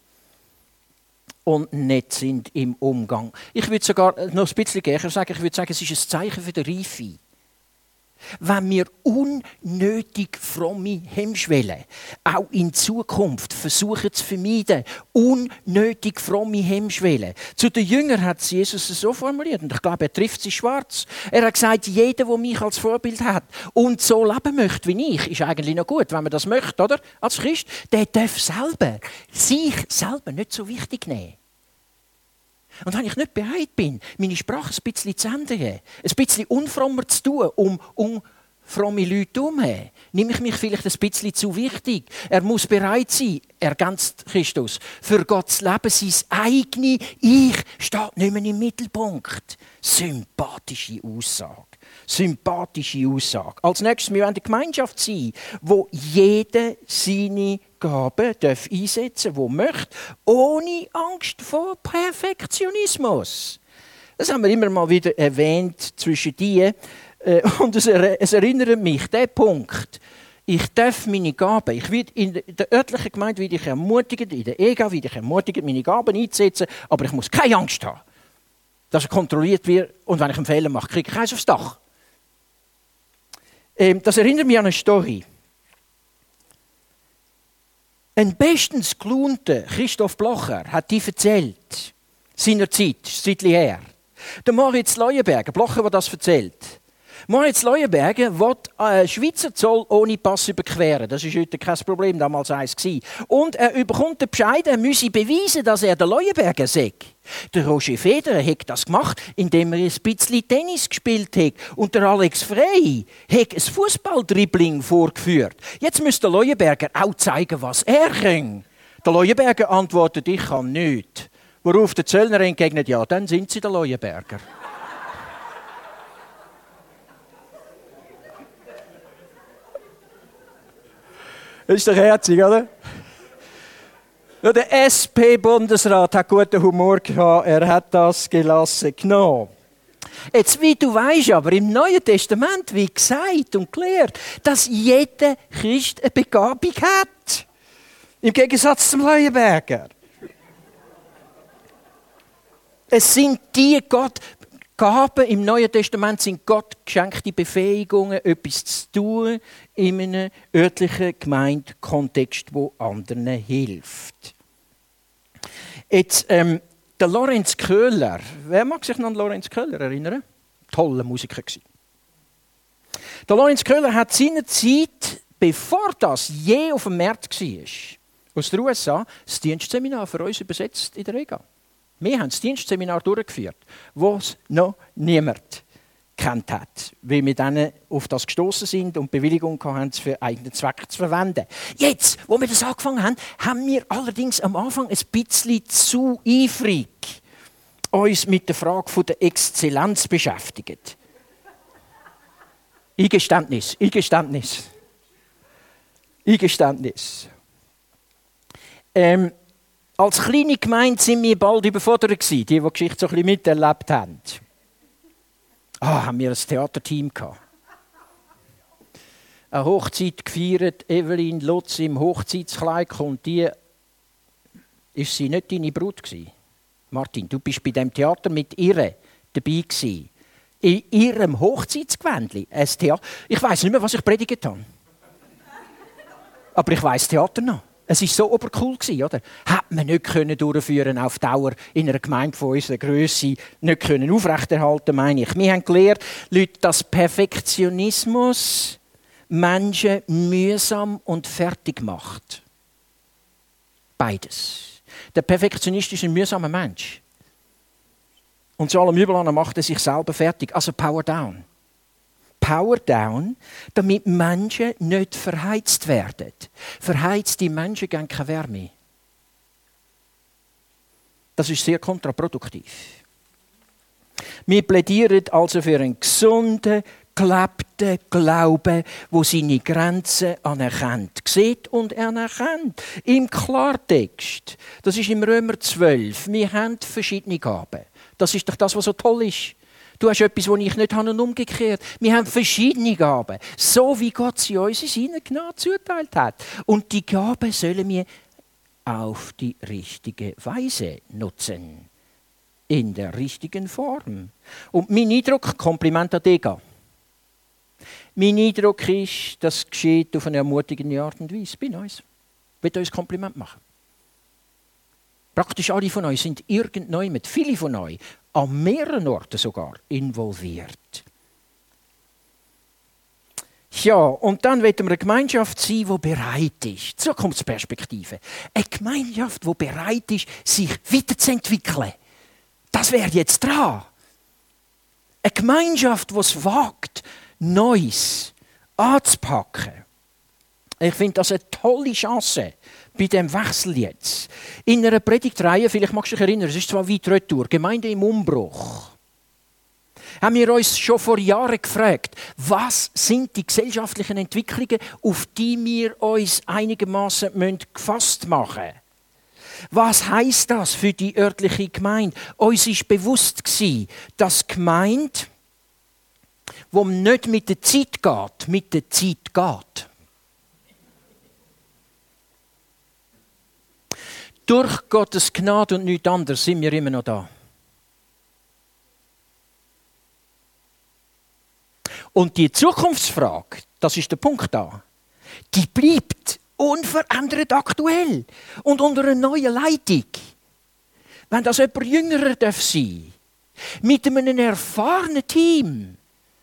[SPEAKER 2] und nett sind im Umgang. Ich würde sogar noch ein bisschen gerne sagen, es ist ein Zeichen für die Reife. Wenn wir unnötig fromme Hemmschwellen auch in Zukunft versuchen zu vermeiden, unnötig fromme Hemmschwellen. Zu den Jüngern hat Jesus es so formuliert, und ich glaube, er trifft sie schwarz. Er hat gesagt, jeder, der mich als Vorbild hat und so leben möchte wie ich, ist eigentlich noch gut, wenn man das möchte, oder? Als Christ, der darf sich selber nicht so wichtig nehmen. Und wenn ich nicht bereit bin, meine Sprache ein bisschen zu ändern, ein bisschen unfrommer zu tun, um unfromme Leute herum, nehme ich mich vielleicht ein bisschen zu wichtig. Er muss bereit sein, ergänzt Christus, für Gott zu leben, sein eigenes Ich steht nicht mehr im Mittelpunkt. Sympathische Aussage. Sympathische Aussage. Als nächstes, wir wollen eine Gemeinschaft sein, wo jeder seine Gaben einsetzen darf, die möchte, ohne Angst vor Perfektionismus. Das haben wir immer mal wieder erwähnt zwischen die. Und es erinnert mich, der Punkt, ich darf meine Gaben, ich werde in der örtlichen Gemeinde werde ich ermutigt, in der EGA werde ich ermutigt, meine Gaben einzusetzen, aber ich muss keine Angst haben, dass er kontrolliert wird und wenn ich einen Fehler mache, kriege ich eins aufs Dach. Das erinnert mich an eine Story. Ein bestens gelaunter Christoph Blocher hat die erzählt, seinerzeit, ein Zeitchen her. Der Moritz Leuenberger, Blocher, der das erzählt. Moritz Leuenberger will Schweizer Zoll ohne Pass überqueren. Das war heute kein Problem, damals eins. Und er bekommt den Bescheid, er müsse beweisen, dass er der Leuenberger sei. Der Roger Federer hat das gemacht, indem er ein bisschen Tennis gespielt hat. Und der Alex Frey hat ein Fußballdribbling vorgeführt. Jetzt müsste der Leuenberger auch zeigen, was er kann. Der Leuenberger antwortet, ich kann nichts. Worauf der Zöllner entgegnet, ja, dann sind Sie der Leuenberger. Das ist doch herzig, oder? Ja, der SP-Bundesrat hat guten Humor gehabt, er hat das gelassen genommen. Jetzt, wie du weisst, aber im Neuen Testament wird gesagt und gelehrt, dass jeder Christ eine Begabung hat. Im Gegensatz zum Leuenberger. Es sind die Gaben im Neuen Testament sind Gott geschenkte Befähigungen, etwas zu tun in einem örtlichen Gemeindekontext, wo anderen hilft. Jetzt, der Lorenz Köhler, wer mag sich noch an Lorenz Köhler erinnern? Toller Musiker gewesen. Der Lorenz Köhler hat seinerzeit, bevor das je auf dem Markt war, aus den USA, das Dienstseminar für uns übersetzt in der Rega. Wir haben das Dienstseminar durchgeführt, das noch niemand kennt hat, weil wir dann auf das gestoßen sind und Bewilligung hatten, es für eigenen Zweck zu verwenden. Jetzt, wo wir das angefangen haben, haben wir allerdings am Anfang ein bisschen zu eifrig uns mit der Frage der Exzellenz beschäftigt. Eingeständnis. Als kleine Gemeinde sind wir bald überfordert gewesen, die Geschichte so ein bisschen miterlebt haben. Haben wir ein Theaterteam gehabt. Eine Hochzeit gefeiert, Evelyn Lutz im Hochzeitskleid und die ist sie nicht deine Brut gewesen. Martin, du bist bei dem Theater mit ihr dabei gewesen. In ihrem Hochzeitsgewändli. Ich weiss nicht mehr, was ich predigt habe. Aber ich weiss Theater noch. Es war so obercool, oder? Hat man nicht durchführen auf Dauer in einer Gemeinde von unserer Grösse, nicht aufrechterhalten, meine ich. Wir haben gelernt, Leute, dass Perfektionismus Menschen mühsam und fertig macht. Beides. Der Perfektionist ist ein mühsamer Mensch. Und zu allem Übel macht er sich selber fertig. Also Power down. Power down, damit Menschen nicht verheizt werden. Verheizte Menschen geben keine Wärme. Das ist sehr kontraproduktiv. Wir plädieren also für einen gesunden, gelebten Glauben, der seine Grenzen anerkennt. Sieht und anerkennt. Im Klartext. Das ist im Römer 12. Wir haben verschiedene Gaben. Das ist doch das, was so toll ist. Du hast etwas, das ich nicht habe und umgekehrt. Wir haben verschiedene Gaben, so wie Gott sie uns in seiner Gnade zuteilt hat. Und die Gaben sollen wir auf die richtige Weise nutzen. In der richtigen Form. Und mein Eindruck, Kompliment an Dega. Mein Eindruck ist, das geschieht auf eine ermutigende Art und Weise bei uns. Ich will uns Kompliment machen. Praktisch alle von euch sind irgendjemand, viele von euch, an mehreren Orten sogar involviert. Ja, und dann wollen wir eine Gemeinschaft sein, die bereit ist. Zukunftsperspektive. Eine Gemeinschaft, die bereit ist, sich weiterzuentwickeln. Das wäre jetzt dran. Eine Gemeinschaft, die es wagt, Neues anzupacken. Ich finde das eine tolle Chance bei diesem Wechsel jetzt. In einer Predigtreihe, vielleicht magst du dich erinnern, es ist zwar weit retour, Gemeinde im Umbruch. Haben wir uns schon vor Jahren gefragt, was sind die gesellschaftlichen Entwicklungen, auf die wir uns einigermaßen gefasst machen müssen? Was heisst das für die örtliche Gemeinde? Uns war bewusst, dass die Gemeinde, wo man nicht mit der Zeit geht, mit der Zeit geht. Durch Gottes Gnade und nichts anderes sind wir immer noch da. Und die Zukunftsfrage, das ist der Punkt da, die bleibt unverändert aktuell und unter einer neuen Leitung. Wenn das jemand Jüngerer sein darf, mit einem erfahrenen Team,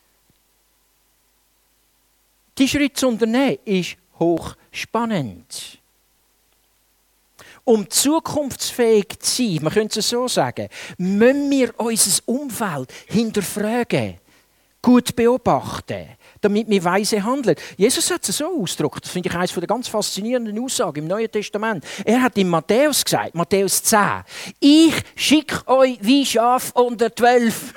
[SPEAKER 2] die Schritte zu unternehmen, ist hochspannend. Um zukunftsfähig zu sein, man könnte es so sagen, müssen wir unser Umfeld hinterfragen, gut beobachten, damit wir weise handeln. Jesus hat es so ausgedrückt, das finde ich eines der ganz faszinierenden Aussagen im Neuen Testament. Er hat in Matthäus gesagt, Matthäus 10, ich schicke euch wie Schaf unter 12.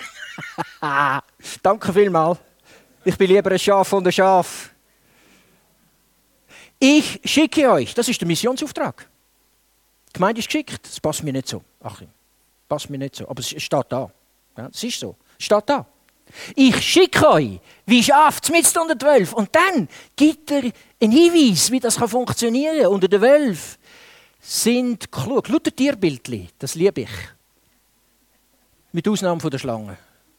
[SPEAKER 2] Danke vielmals. Ich bin lieber ein Schaf unter Schaf. Ich schicke euch, das ist der Missionsauftrag. Die Gemeinde ist geschickt, das passt mir nicht so. Achim, passt mir nicht so, aber es steht da. Ja, es ist so, es steht da. Ich schicke euch wie Schafe mitten unter den Wölfen. Und dann gibt er einen Hinweis, wie das funktionieren kann. Unter den Wölfen sind klug. Schau, das Tierbildchen, das liebe ich. Mit Ausnahme der Schlange.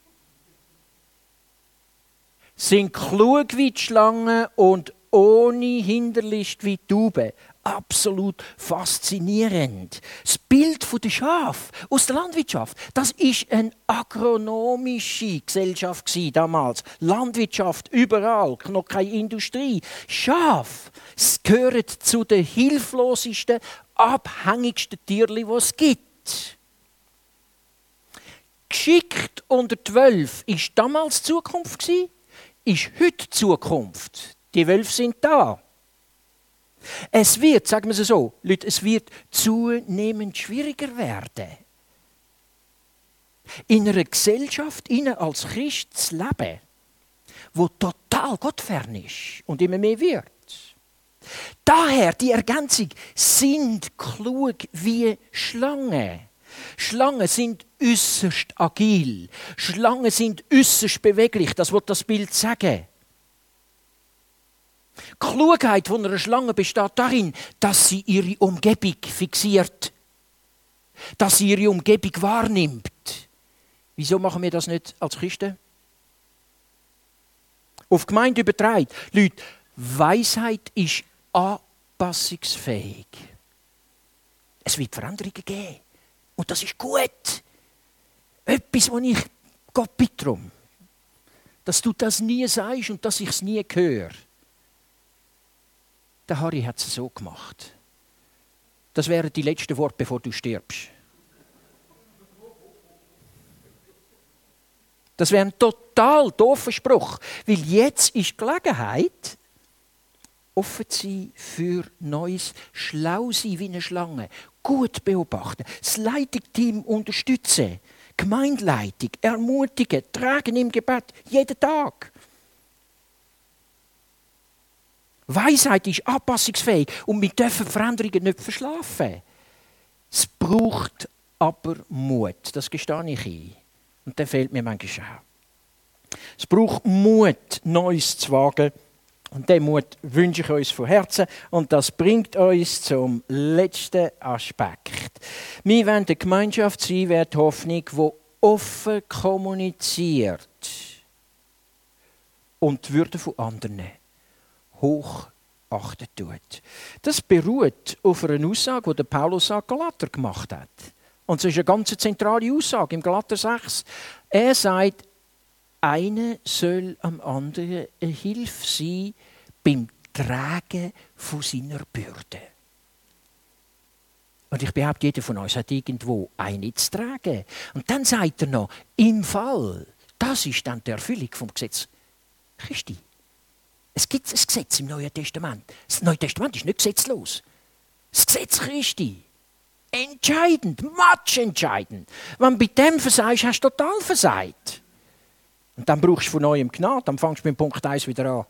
[SPEAKER 2] Sind klug wie die Schlange und ohne Hinterlist wie die Taube. Absolut faszinierend. Das Bild der Schafe aus der Landwirtschaft, das ist eine agronomische Gesellschaft damals. Landwirtschaft überall, noch keine Industrie. Schafe gehören zu den hilflosesten, abhängigsten Tieren, die es gibt. Geschickt unter die Wölfe war damals Zukunft, ist heute Zukunft. Die Wölfe sind da. Es wird, sagen wir es so, Leute, es wird zunehmend schwieriger werden, in einer Gesellschaft als Christ zu leben, die total gottfern ist und immer mehr wird. Daher die Ergänzung, sind klug wie Schlangen. Schlangen sind äußerst agil. Schlangen sind äußerst beweglich. Das will das Bild sagen. Die Klugheit von einer Schlange besteht darin, dass sie ihre Umgebung fixiert. Dass sie ihre Umgebung wahrnimmt. Wieso machen wir das nicht als Christen? Auf die Gemeinde übertragen. Leute, Weisheit ist anpassungsfähig. Es wird Veränderungen geben. Und das ist gut. Etwas, wo ich Gott bitte darum, dass du das nie sagst und dass ich es nie höre. Der Harry hat es so gemacht. Das wären die letzten Worte, bevor du stirbst. Das wäre ein total doofer Spruch. Weil jetzt ist die Gelegenheit, offen zu sein für Neues, schlau sein wie eine Schlange, gut beobachten, das Leitungsteam unterstützen, Gemeindeleitung ermutigen, tragen im Gebet, jeden Tag. Weisheit ist anpassungsfähig und wir dürfen Veränderungen nicht verschlafen. Es braucht aber Mut, das gestehe ich ein. Und der fehlt mir manchmal auch. Es braucht Mut, Neues zu wagen. Und diesen Mut wünsche ich uns von Herzen. Und das bringt uns zum letzten Aspekt. Wir wollen eine Gemeinschaft sein, die Hoffnung, die offen kommuniziert und die Würde von anderen hochachten tut. Das beruht auf einer Aussage, die Paulus an Galater gemacht hat. Und das ist eine ganz zentrale Aussage im Galater 6. Er sagt, einer soll am anderen eine Hilfe sein beim Tragen von seiner Bürde. Und ich behaupte, jeder von uns hat irgendwo eine zu tragen. Und dann sagt er noch, im Fall, das ist dann die Erfüllung vom Gesetz Christi. Es gibt ein Gesetz im Neuen Testament. Das Neue Testament ist nicht gesetzlos. Das Gesetz Christi. Entscheidend, much entscheidend. Wenn du bei dem versagst, hast du total versagt. Und dann brauchst du von neuem Gnade, dann fängst du mit Punkt 1 wieder an.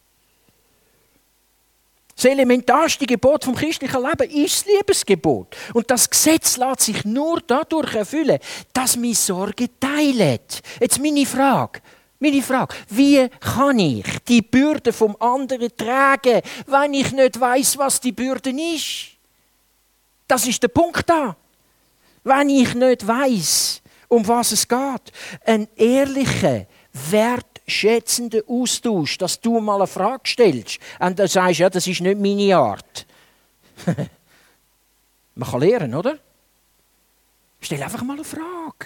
[SPEAKER 2] Das elementarste Gebot vom christlichen Leben ist das Liebesgebot. Und das Gesetz lässt sich nur dadurch erfüllen, dass wir Sorge teilen. Jetzt meine Frage, wie kann ich die Bürde vom anderen tragen, wenn ich nicht weiss, was die Bürde ist? Das ist der Punkt da. Wenn ich nicht weiss, um was es geht. Ein ehrlicher, wertschätzender Austausch, dass du mal eine Frage stellst und dann sagst, ja, das ist nicht meine Art. Man kann lernen, oder? Stell einfach mal eine Frage.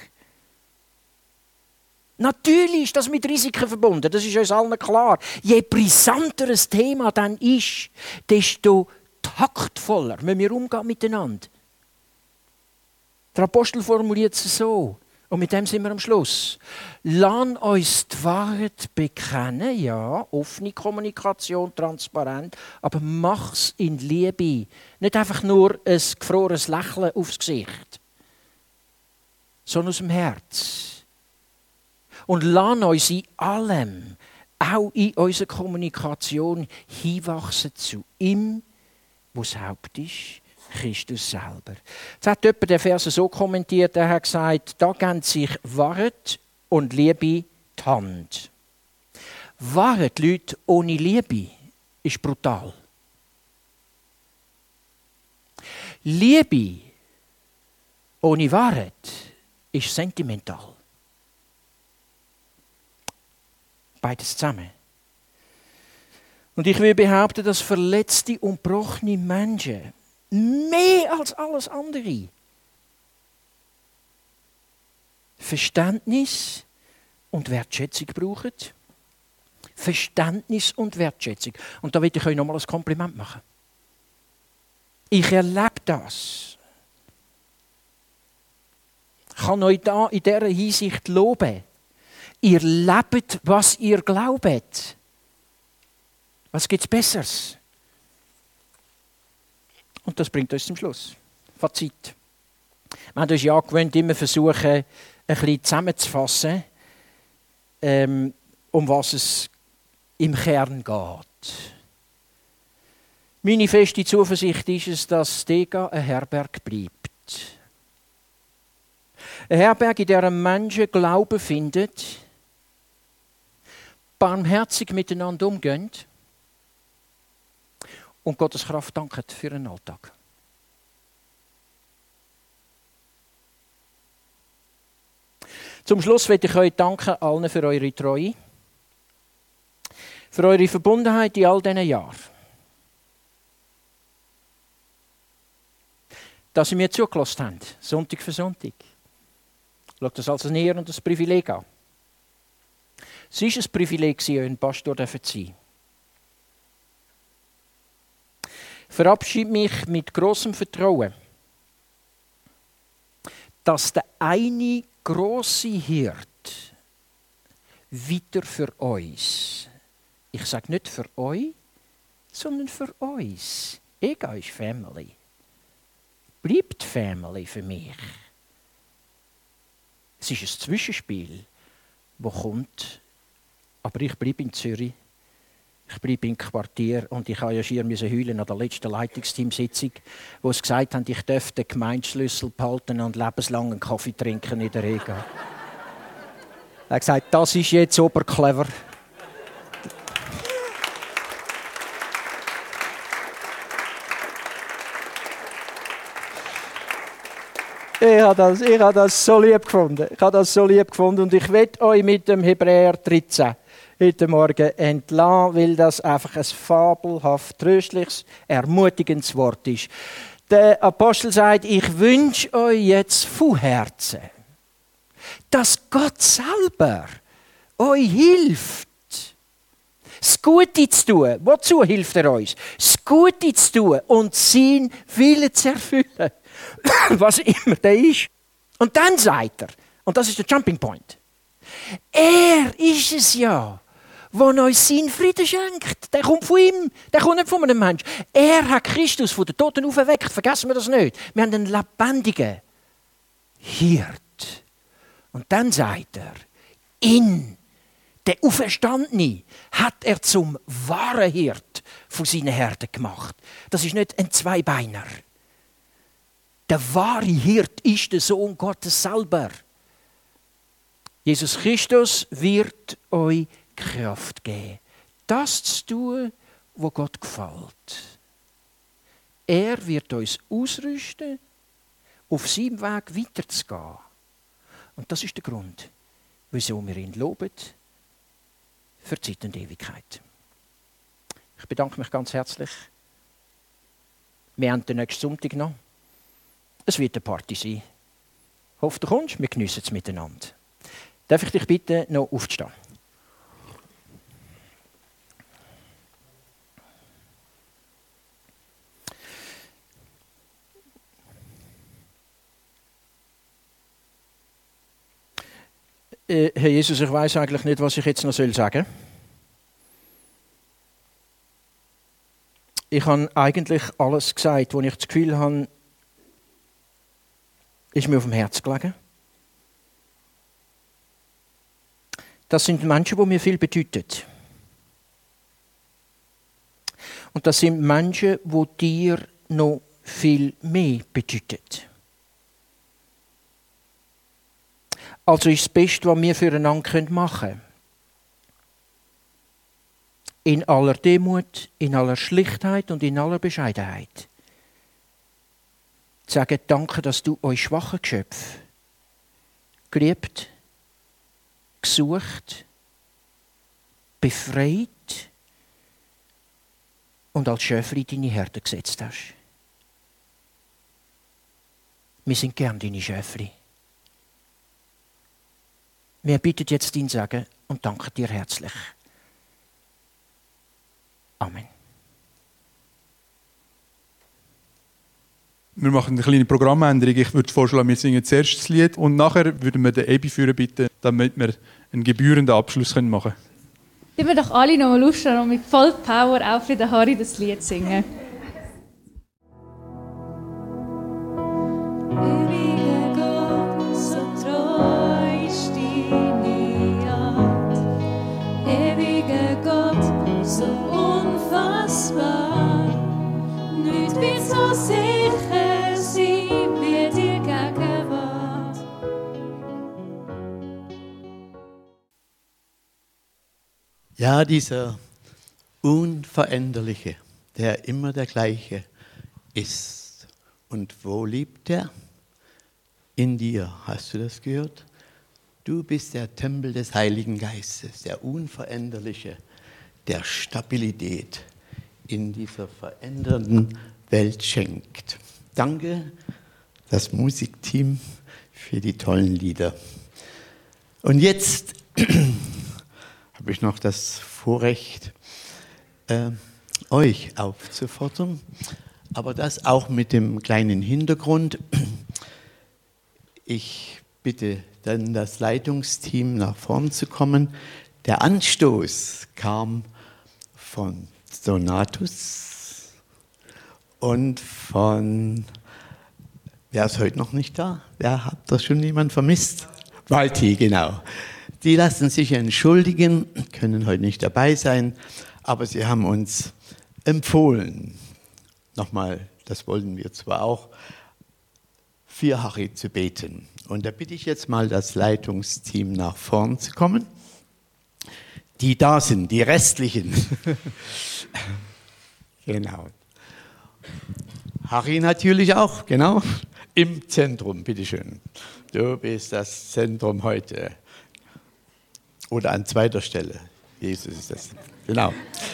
[SPEAKER 2] Natürlich ist das mit Risiken verbunden, das ist uns allen klar. Je brisanter ein Thema dann ist, desto taktvoller müssen wir umgehen miteinander. Der Apostel formuliert es so, und mit dem sind wir am Schluss. Lass uns die Wahrheit bekennen, ja, offene Kommunikation, transparent, aber mach's in Liebe. Nicht einfach nur ein gefrorenes Lächeln aufs Gesicht, sondern aus dem Herz. Und lass uns in allem auch in unserer Kommunikation hinwachsen zu ihm, wo das Haupt ist, Christus selber. Jetzt hat jemand den Vers so kommentiert, er hat gesagt, da geben sich Wahrheit und Liebe die Hand. Wahrheit, Leute, ohne Liebe ist brutal. Liebe ohne Wahrheit ist sentimental. Beides zusammen. Und ich will behaupten, dass verletzte und gebrochene Menschen mehr als alles andere Verständnis und Wertschätzung brauchen. Verständnis und Wertschätzung. Und da will ich euch nochmal ein Kompliment machen. Ich erlebe das. Ich kann euch da in dieser Hinsicht loben. Ihr lebt, was ihr glaubt. Was gibt es Besseres? Und das bringt uns zum Schluss. Fazit. Wir haben uns ja angewöhnt, immer versuchen, ein bisschen zusammenzufassen, um was es im Kern geht. Meine feste Zuversicht ist es, dass Stega eine Herberge bleibt. Eine Herberge, in der ein Menschen Glauben findet, barmherzig miteinander umgehen und Gottes Kraft dankt für den Alltag. Zum Schluss möchte ich euch danken allen für eure Treue, für eure Verbundenheit in all diesen Jahren. Dass ihr mir zugelassen habt, Sonntag für Sonntag. Schaut das als ein Ehr und ein Privileg an. Es war ein Privileg, euch ein Pastor zu sein. Ich verabschiede mich mit grossem Vertrauen, dass der eine grosse Hirt weiter für uns, ich sage nicht für euch, sondern für uns, Ega ist Family, bleibt Family für mich. Es ist ein Zwischenspiel, das kommt, aber ich bleibe in Zürich, ich bleibe im Quartier und ich habe ja schier heulen an der letzten Leitungsteamsitzung, wo sie gesagt haben, ich dürfte den Gemeindeschlüssel behalten und lebenslang einen Kaffee trinken in der Rega. Er hat gesagt, das ist jetzt oberclever. Ich habe das so lieb gefunden. Und ich will euch mit dem Hebräer 13 heute Morgen entlassen, weil das einfach ein fabelhaft tröstliches, ermutigendes Wort ist. Der Apostel sagt, ich wünsche euch jetzt von Herzen, dass Gott selber euch hilft, das Gute zu tun. Wozu hilft er uns? Das Gute zu tun und seinen Willen zu erfüllen. Was immer der ist. Und dann sagt er, und das ist der Jumping Point, er ist es ja, der uns seinen Frieden schenkt. Der kommt von ihm, der kommt nicht von einem Menschen. Er hat Christus von den Toten auferweckt, vergessen wir das nicht. Wir haben einen lebendigen Hirt. Und dann sagt er, der Auferstandene hat er zum wahren Hirt von seinen Herden gemacht. Das ist nicht ein Zweibeiner. Der wahre Hirt ist der Sohn Gottes selber. Jesus Christus wird euch Kraft geben, das zu tun, was Gott gefällt. Er wird uns ausrüsten, auf seinem Weg weiterzugehen. Und das ist der Grund, wieso wir ihn loben, für Zeit und Ewigkeit. Ich bedanke mich ganz herzlich. Wir haben den nächsten Sonntag noch. Es wird eine Party sein. Ich hoffe, du kommst, wir geniessen es miteinander. Darf ich dich bitten, noch aufzustehen? Herr Jesus, ich weiß eigentlich nicht, was ich jetzt noch sagen soll. Ich habe eigentlich alles gesagt, wo ich das Gefühl habe, ist mir auf dem Herz gelegen. Das sind Menschen, die mir viel bedeuten. Und das sind Menschen, die dir noch viel mehr bedeuten. Also ist das Beste, was wir füreinander machen können. In aller Demut, in aller Schlichtheit und in aller Bescheidenheit. Zu sagen, danke, dass du euch schwache Geschöpfe geliebt, gesucht, befreit und als Schöfli in deine Herde gesetzt hast. Wir sind gern deine Schöfli. Wir bitten jetzt dein Segen und danken dir herzlich. Amen.
[SPEAKER 1] Wir machen eine kleine Programmänderung. Ich würde vorschlagen, wir singen zuerst das Lied und nachher würden wir den Ebi führen bitten, damit wir einen gebührenden Abschluss machen können.
[SPEAKER 3] Wenn wir doch alle noch mal Lust haben und mit voll Power auch für den Harry das Lied singen.
[SPEAKER 4] Ewiger Gott, so treu ist deine Art. Ewiger Gott, so unfassbar. Nicht wird so sicher sein wie dir Gegenwart.
[SPEAKER 5] Ja, dieser Unveränderliche, der immer der gleiche ist. Und wo lebt er? In dir. Hast du das gehört? Du bist der Tempel des Heiligen Geistes, der Unveränderliche, der Stabilität in dieser verändernden Welt schenkt. Danke, das Musikteam, für die tollen Lieder. Und jetzt habe ich noch das Vorrecht, euch aufzufordern, aber das auch mit dem kleinen Hintergrund. Ich bitte dann das Leitungsteam nach vorn zu kommen. Der Anstoß kam von Donatus und von, wer ist heute noch nicht da? Wer hat da schon jemand vermisst? Walti, genau. Die lassen sich entschuldigen, können heute nicht dabei sein, aber sie haben uns empfohlen, nochmal, das wollten wir zwar auch, für Harry zu beten. Und da bitte ich jetzt mal das Leitungsteam nach vorn zu kommen. Die da sind, die restlichen. Genau. Harry natürlich auch, genau. Im Zentrum, bitteschön. Du bist das Zentrum heute. Oder an zweiter Stelle. Jesus ist das. Genau.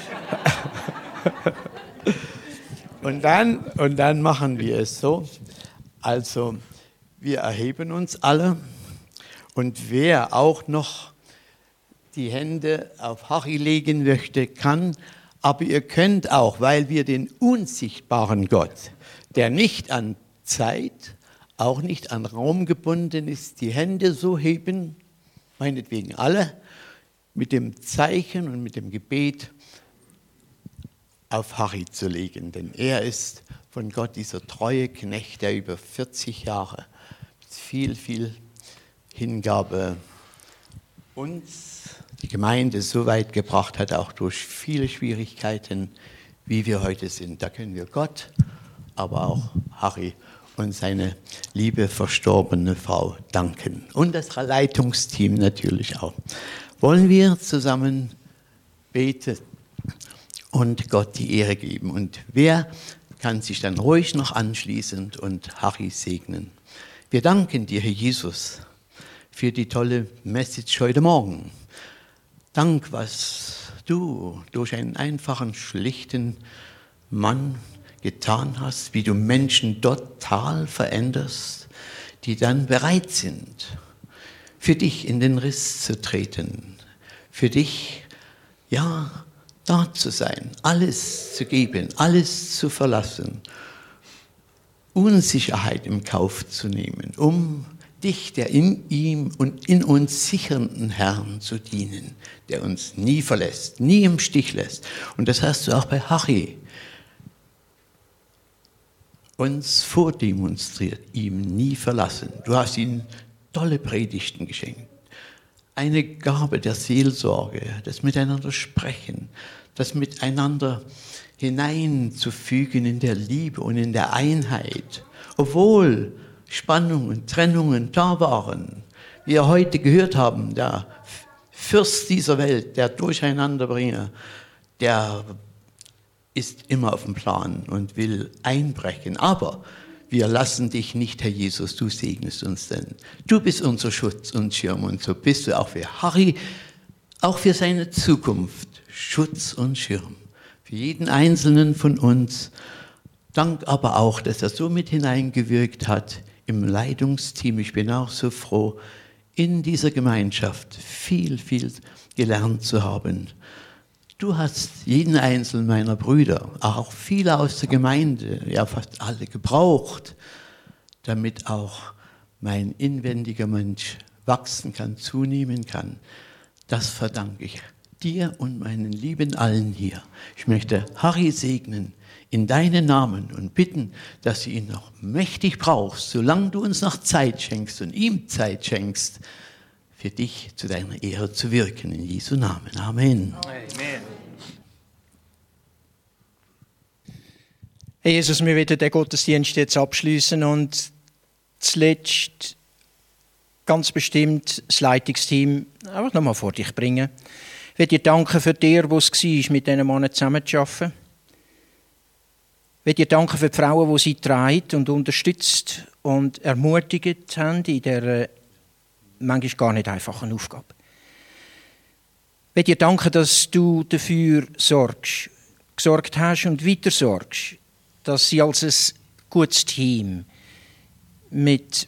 [SPEAKER 5] Und dann machen wir es so. Also, wir erheben uns alle. Und wer auch noch die Hände auf Harry legen möchte, kann. Aber ihr könnt auch, weil wir den unsichtbaren Gott, der nicht an Zeit, auch nicht an Raum gebunden ist, die Hände so heben, meinetwegen alle, mit dem Zeichen und mit dem Gebet auf Harry zu legen. Denn er ist von Gott dieser treue Knecht, der über 40 Jahre mit viel, viel Hingabe uns, die Gemeinde, so weit gebracht hat, auch durch viele Schwierigkeiten, wie wir heute sind. Da können wir Gott, aber auch Harry und seine liebe verstorbene Frau danken. Und das Leitungsteam natürlich auch. Wollen wir zusammen beten und Gott die Ehre geben. Und wer kann sich dann ruhig noch anschließen und Harry segnen. Wir danken dir, Herr Jesus, für die tolle Message heute Morgen. Dank, was du durch einen einfachen, schlichten Mann getan hast, wie du Menschen total veränderst, die dann bereit sind, für dich in den Riss zu treten, für dich, ja, da zu sein, alles zu geben, alles zu verlassen, Unsicherheit im Kauf zu nehmen, um dich, der in ihm und in uns sichernden Herrn zu dienen, der uns nie verlässt, nie im Stich lässt. Und das hast du auch bei Harry uns vordemonstriert, ihm nie verlassen. Du hast ihm tolle Predigten geschenkt, eine Gabe der Seelsorge, das Miteinander sprechen, das Miteinander hineinzufügen in der Liebe und in der Einheit. Obwohl Spannungen, Trennungen da waren. Wie wir heute gehört haben, der Fürst dieser Welt, der Durcheinanderbringer, der ist immer auf dem Plan und will einbrechen. Aber wir lassen dich nicht, Herr Jesus, du segnest uns denn. Du bist unser Schutz und Schirm und so bist du auch für Harry, auch für seine Zukunft, Schutz und Schirm. Für jeden Einzelnen von uns. Dank aber auch, dass er so mit hineingewirkt hat im Leitungsteam. Ich bin auch so froh, in dieser Gemeinschaft viel, viel gelernt zu haben. Du hast jeden einzelnen meiner Brüder, auch viele aus der Gemeinde, ja fast alle gebraucht, damit auch mein inwendiger Mensch wachsen kann, zunehmen kann. Das verdanke ich dir und meinen lieben allen hier. Ich möchte Harry segnen in deinen Namen und bitten, dass du ihn noch mächtig brauchst, solange du uns noch Zeit schenkst und ihm Zeit schenkst, für dich zu deiner Ehre zu wirken. In Jesu Namen. Amen.
[SPEAKER 2] Amen. Herr Jesus, wir werden den Gottesdienst jetzt abschließen und zuletzt ganz bestimmt das Leitungsteam einfach nochmal vor dich bringen. Ich will dir danken für dir, wo es war, mit diesen Männern zusammenzuarbeiten. Ich will dir danken für die Frauen, die sie tragen und unterstützt und ermutigt haben in dieser manchmal gar nicht einfachen Aufgabe. Ich will dir danken, dass du dafür gesorgt hast und weiter sorgst, dass sie als ein gutes Team mit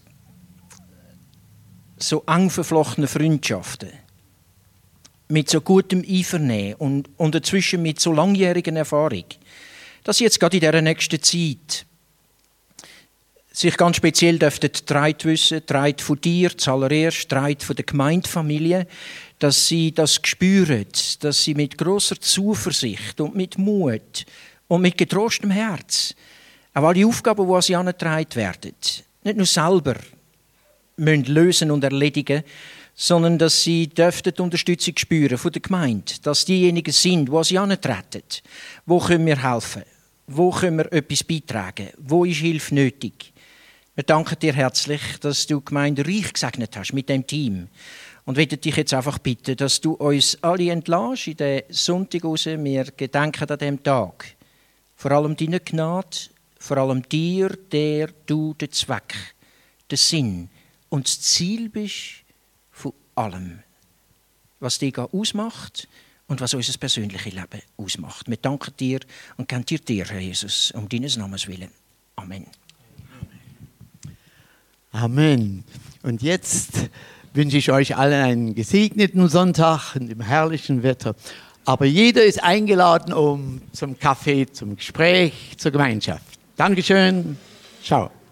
[SPEAKER 2] so eng verflochtenen Freundschaften, mit so gutem Einvernehmen und dazwischen mit so langjährigen Erfahrung, dass sie jetzt gerade in dieser nächsten Zeit sich ganz speziell getragen wissen, getragen von dir zuallererst, getragen von der Gemeindefamilie, dass sie das spüren, dass sie mit grosser Zuversicht und mit Mut und mit getrostem Herz auch alle Aufgaben, die an sie herangetragen werden, nicht nur selber müssen lösen und erledigen, sondern dass sie die Unterstützung spüren von der Gemeinde, dass diejenigen sind, die an sie herantreten, wo können wir helfen, wo können wir etwas beitragen, wo ist Hilfe nötig. Wir danken dir herzlich, dass du die Gemeinde reich gesegnet hast mit dem Team. Und möchte dich jetzt einfach bitten, dass du uns alle entlässt in den Sonntag raus. Wir gedenken an diesem Tag. Vor allem deiner Gnade, vor allem dir, der du der Zweck, der Sinn und das Ziel bist von allem, was dich ausmacht und was unser persönliches Leben ausmacht. Wir danken dir und geben dir, Herr Jesus, um deines Namens willen. Amen.
[SPEAKER 5] Amen. Und jetzt wünsche ich euch allen einen gesegneten Sonntag in dem herrlichen Wetter. Aber jeder ist eingeladen zum Kaffee, zum Gespräch, zur Gemeinschaft. Dankeschön. Ciao.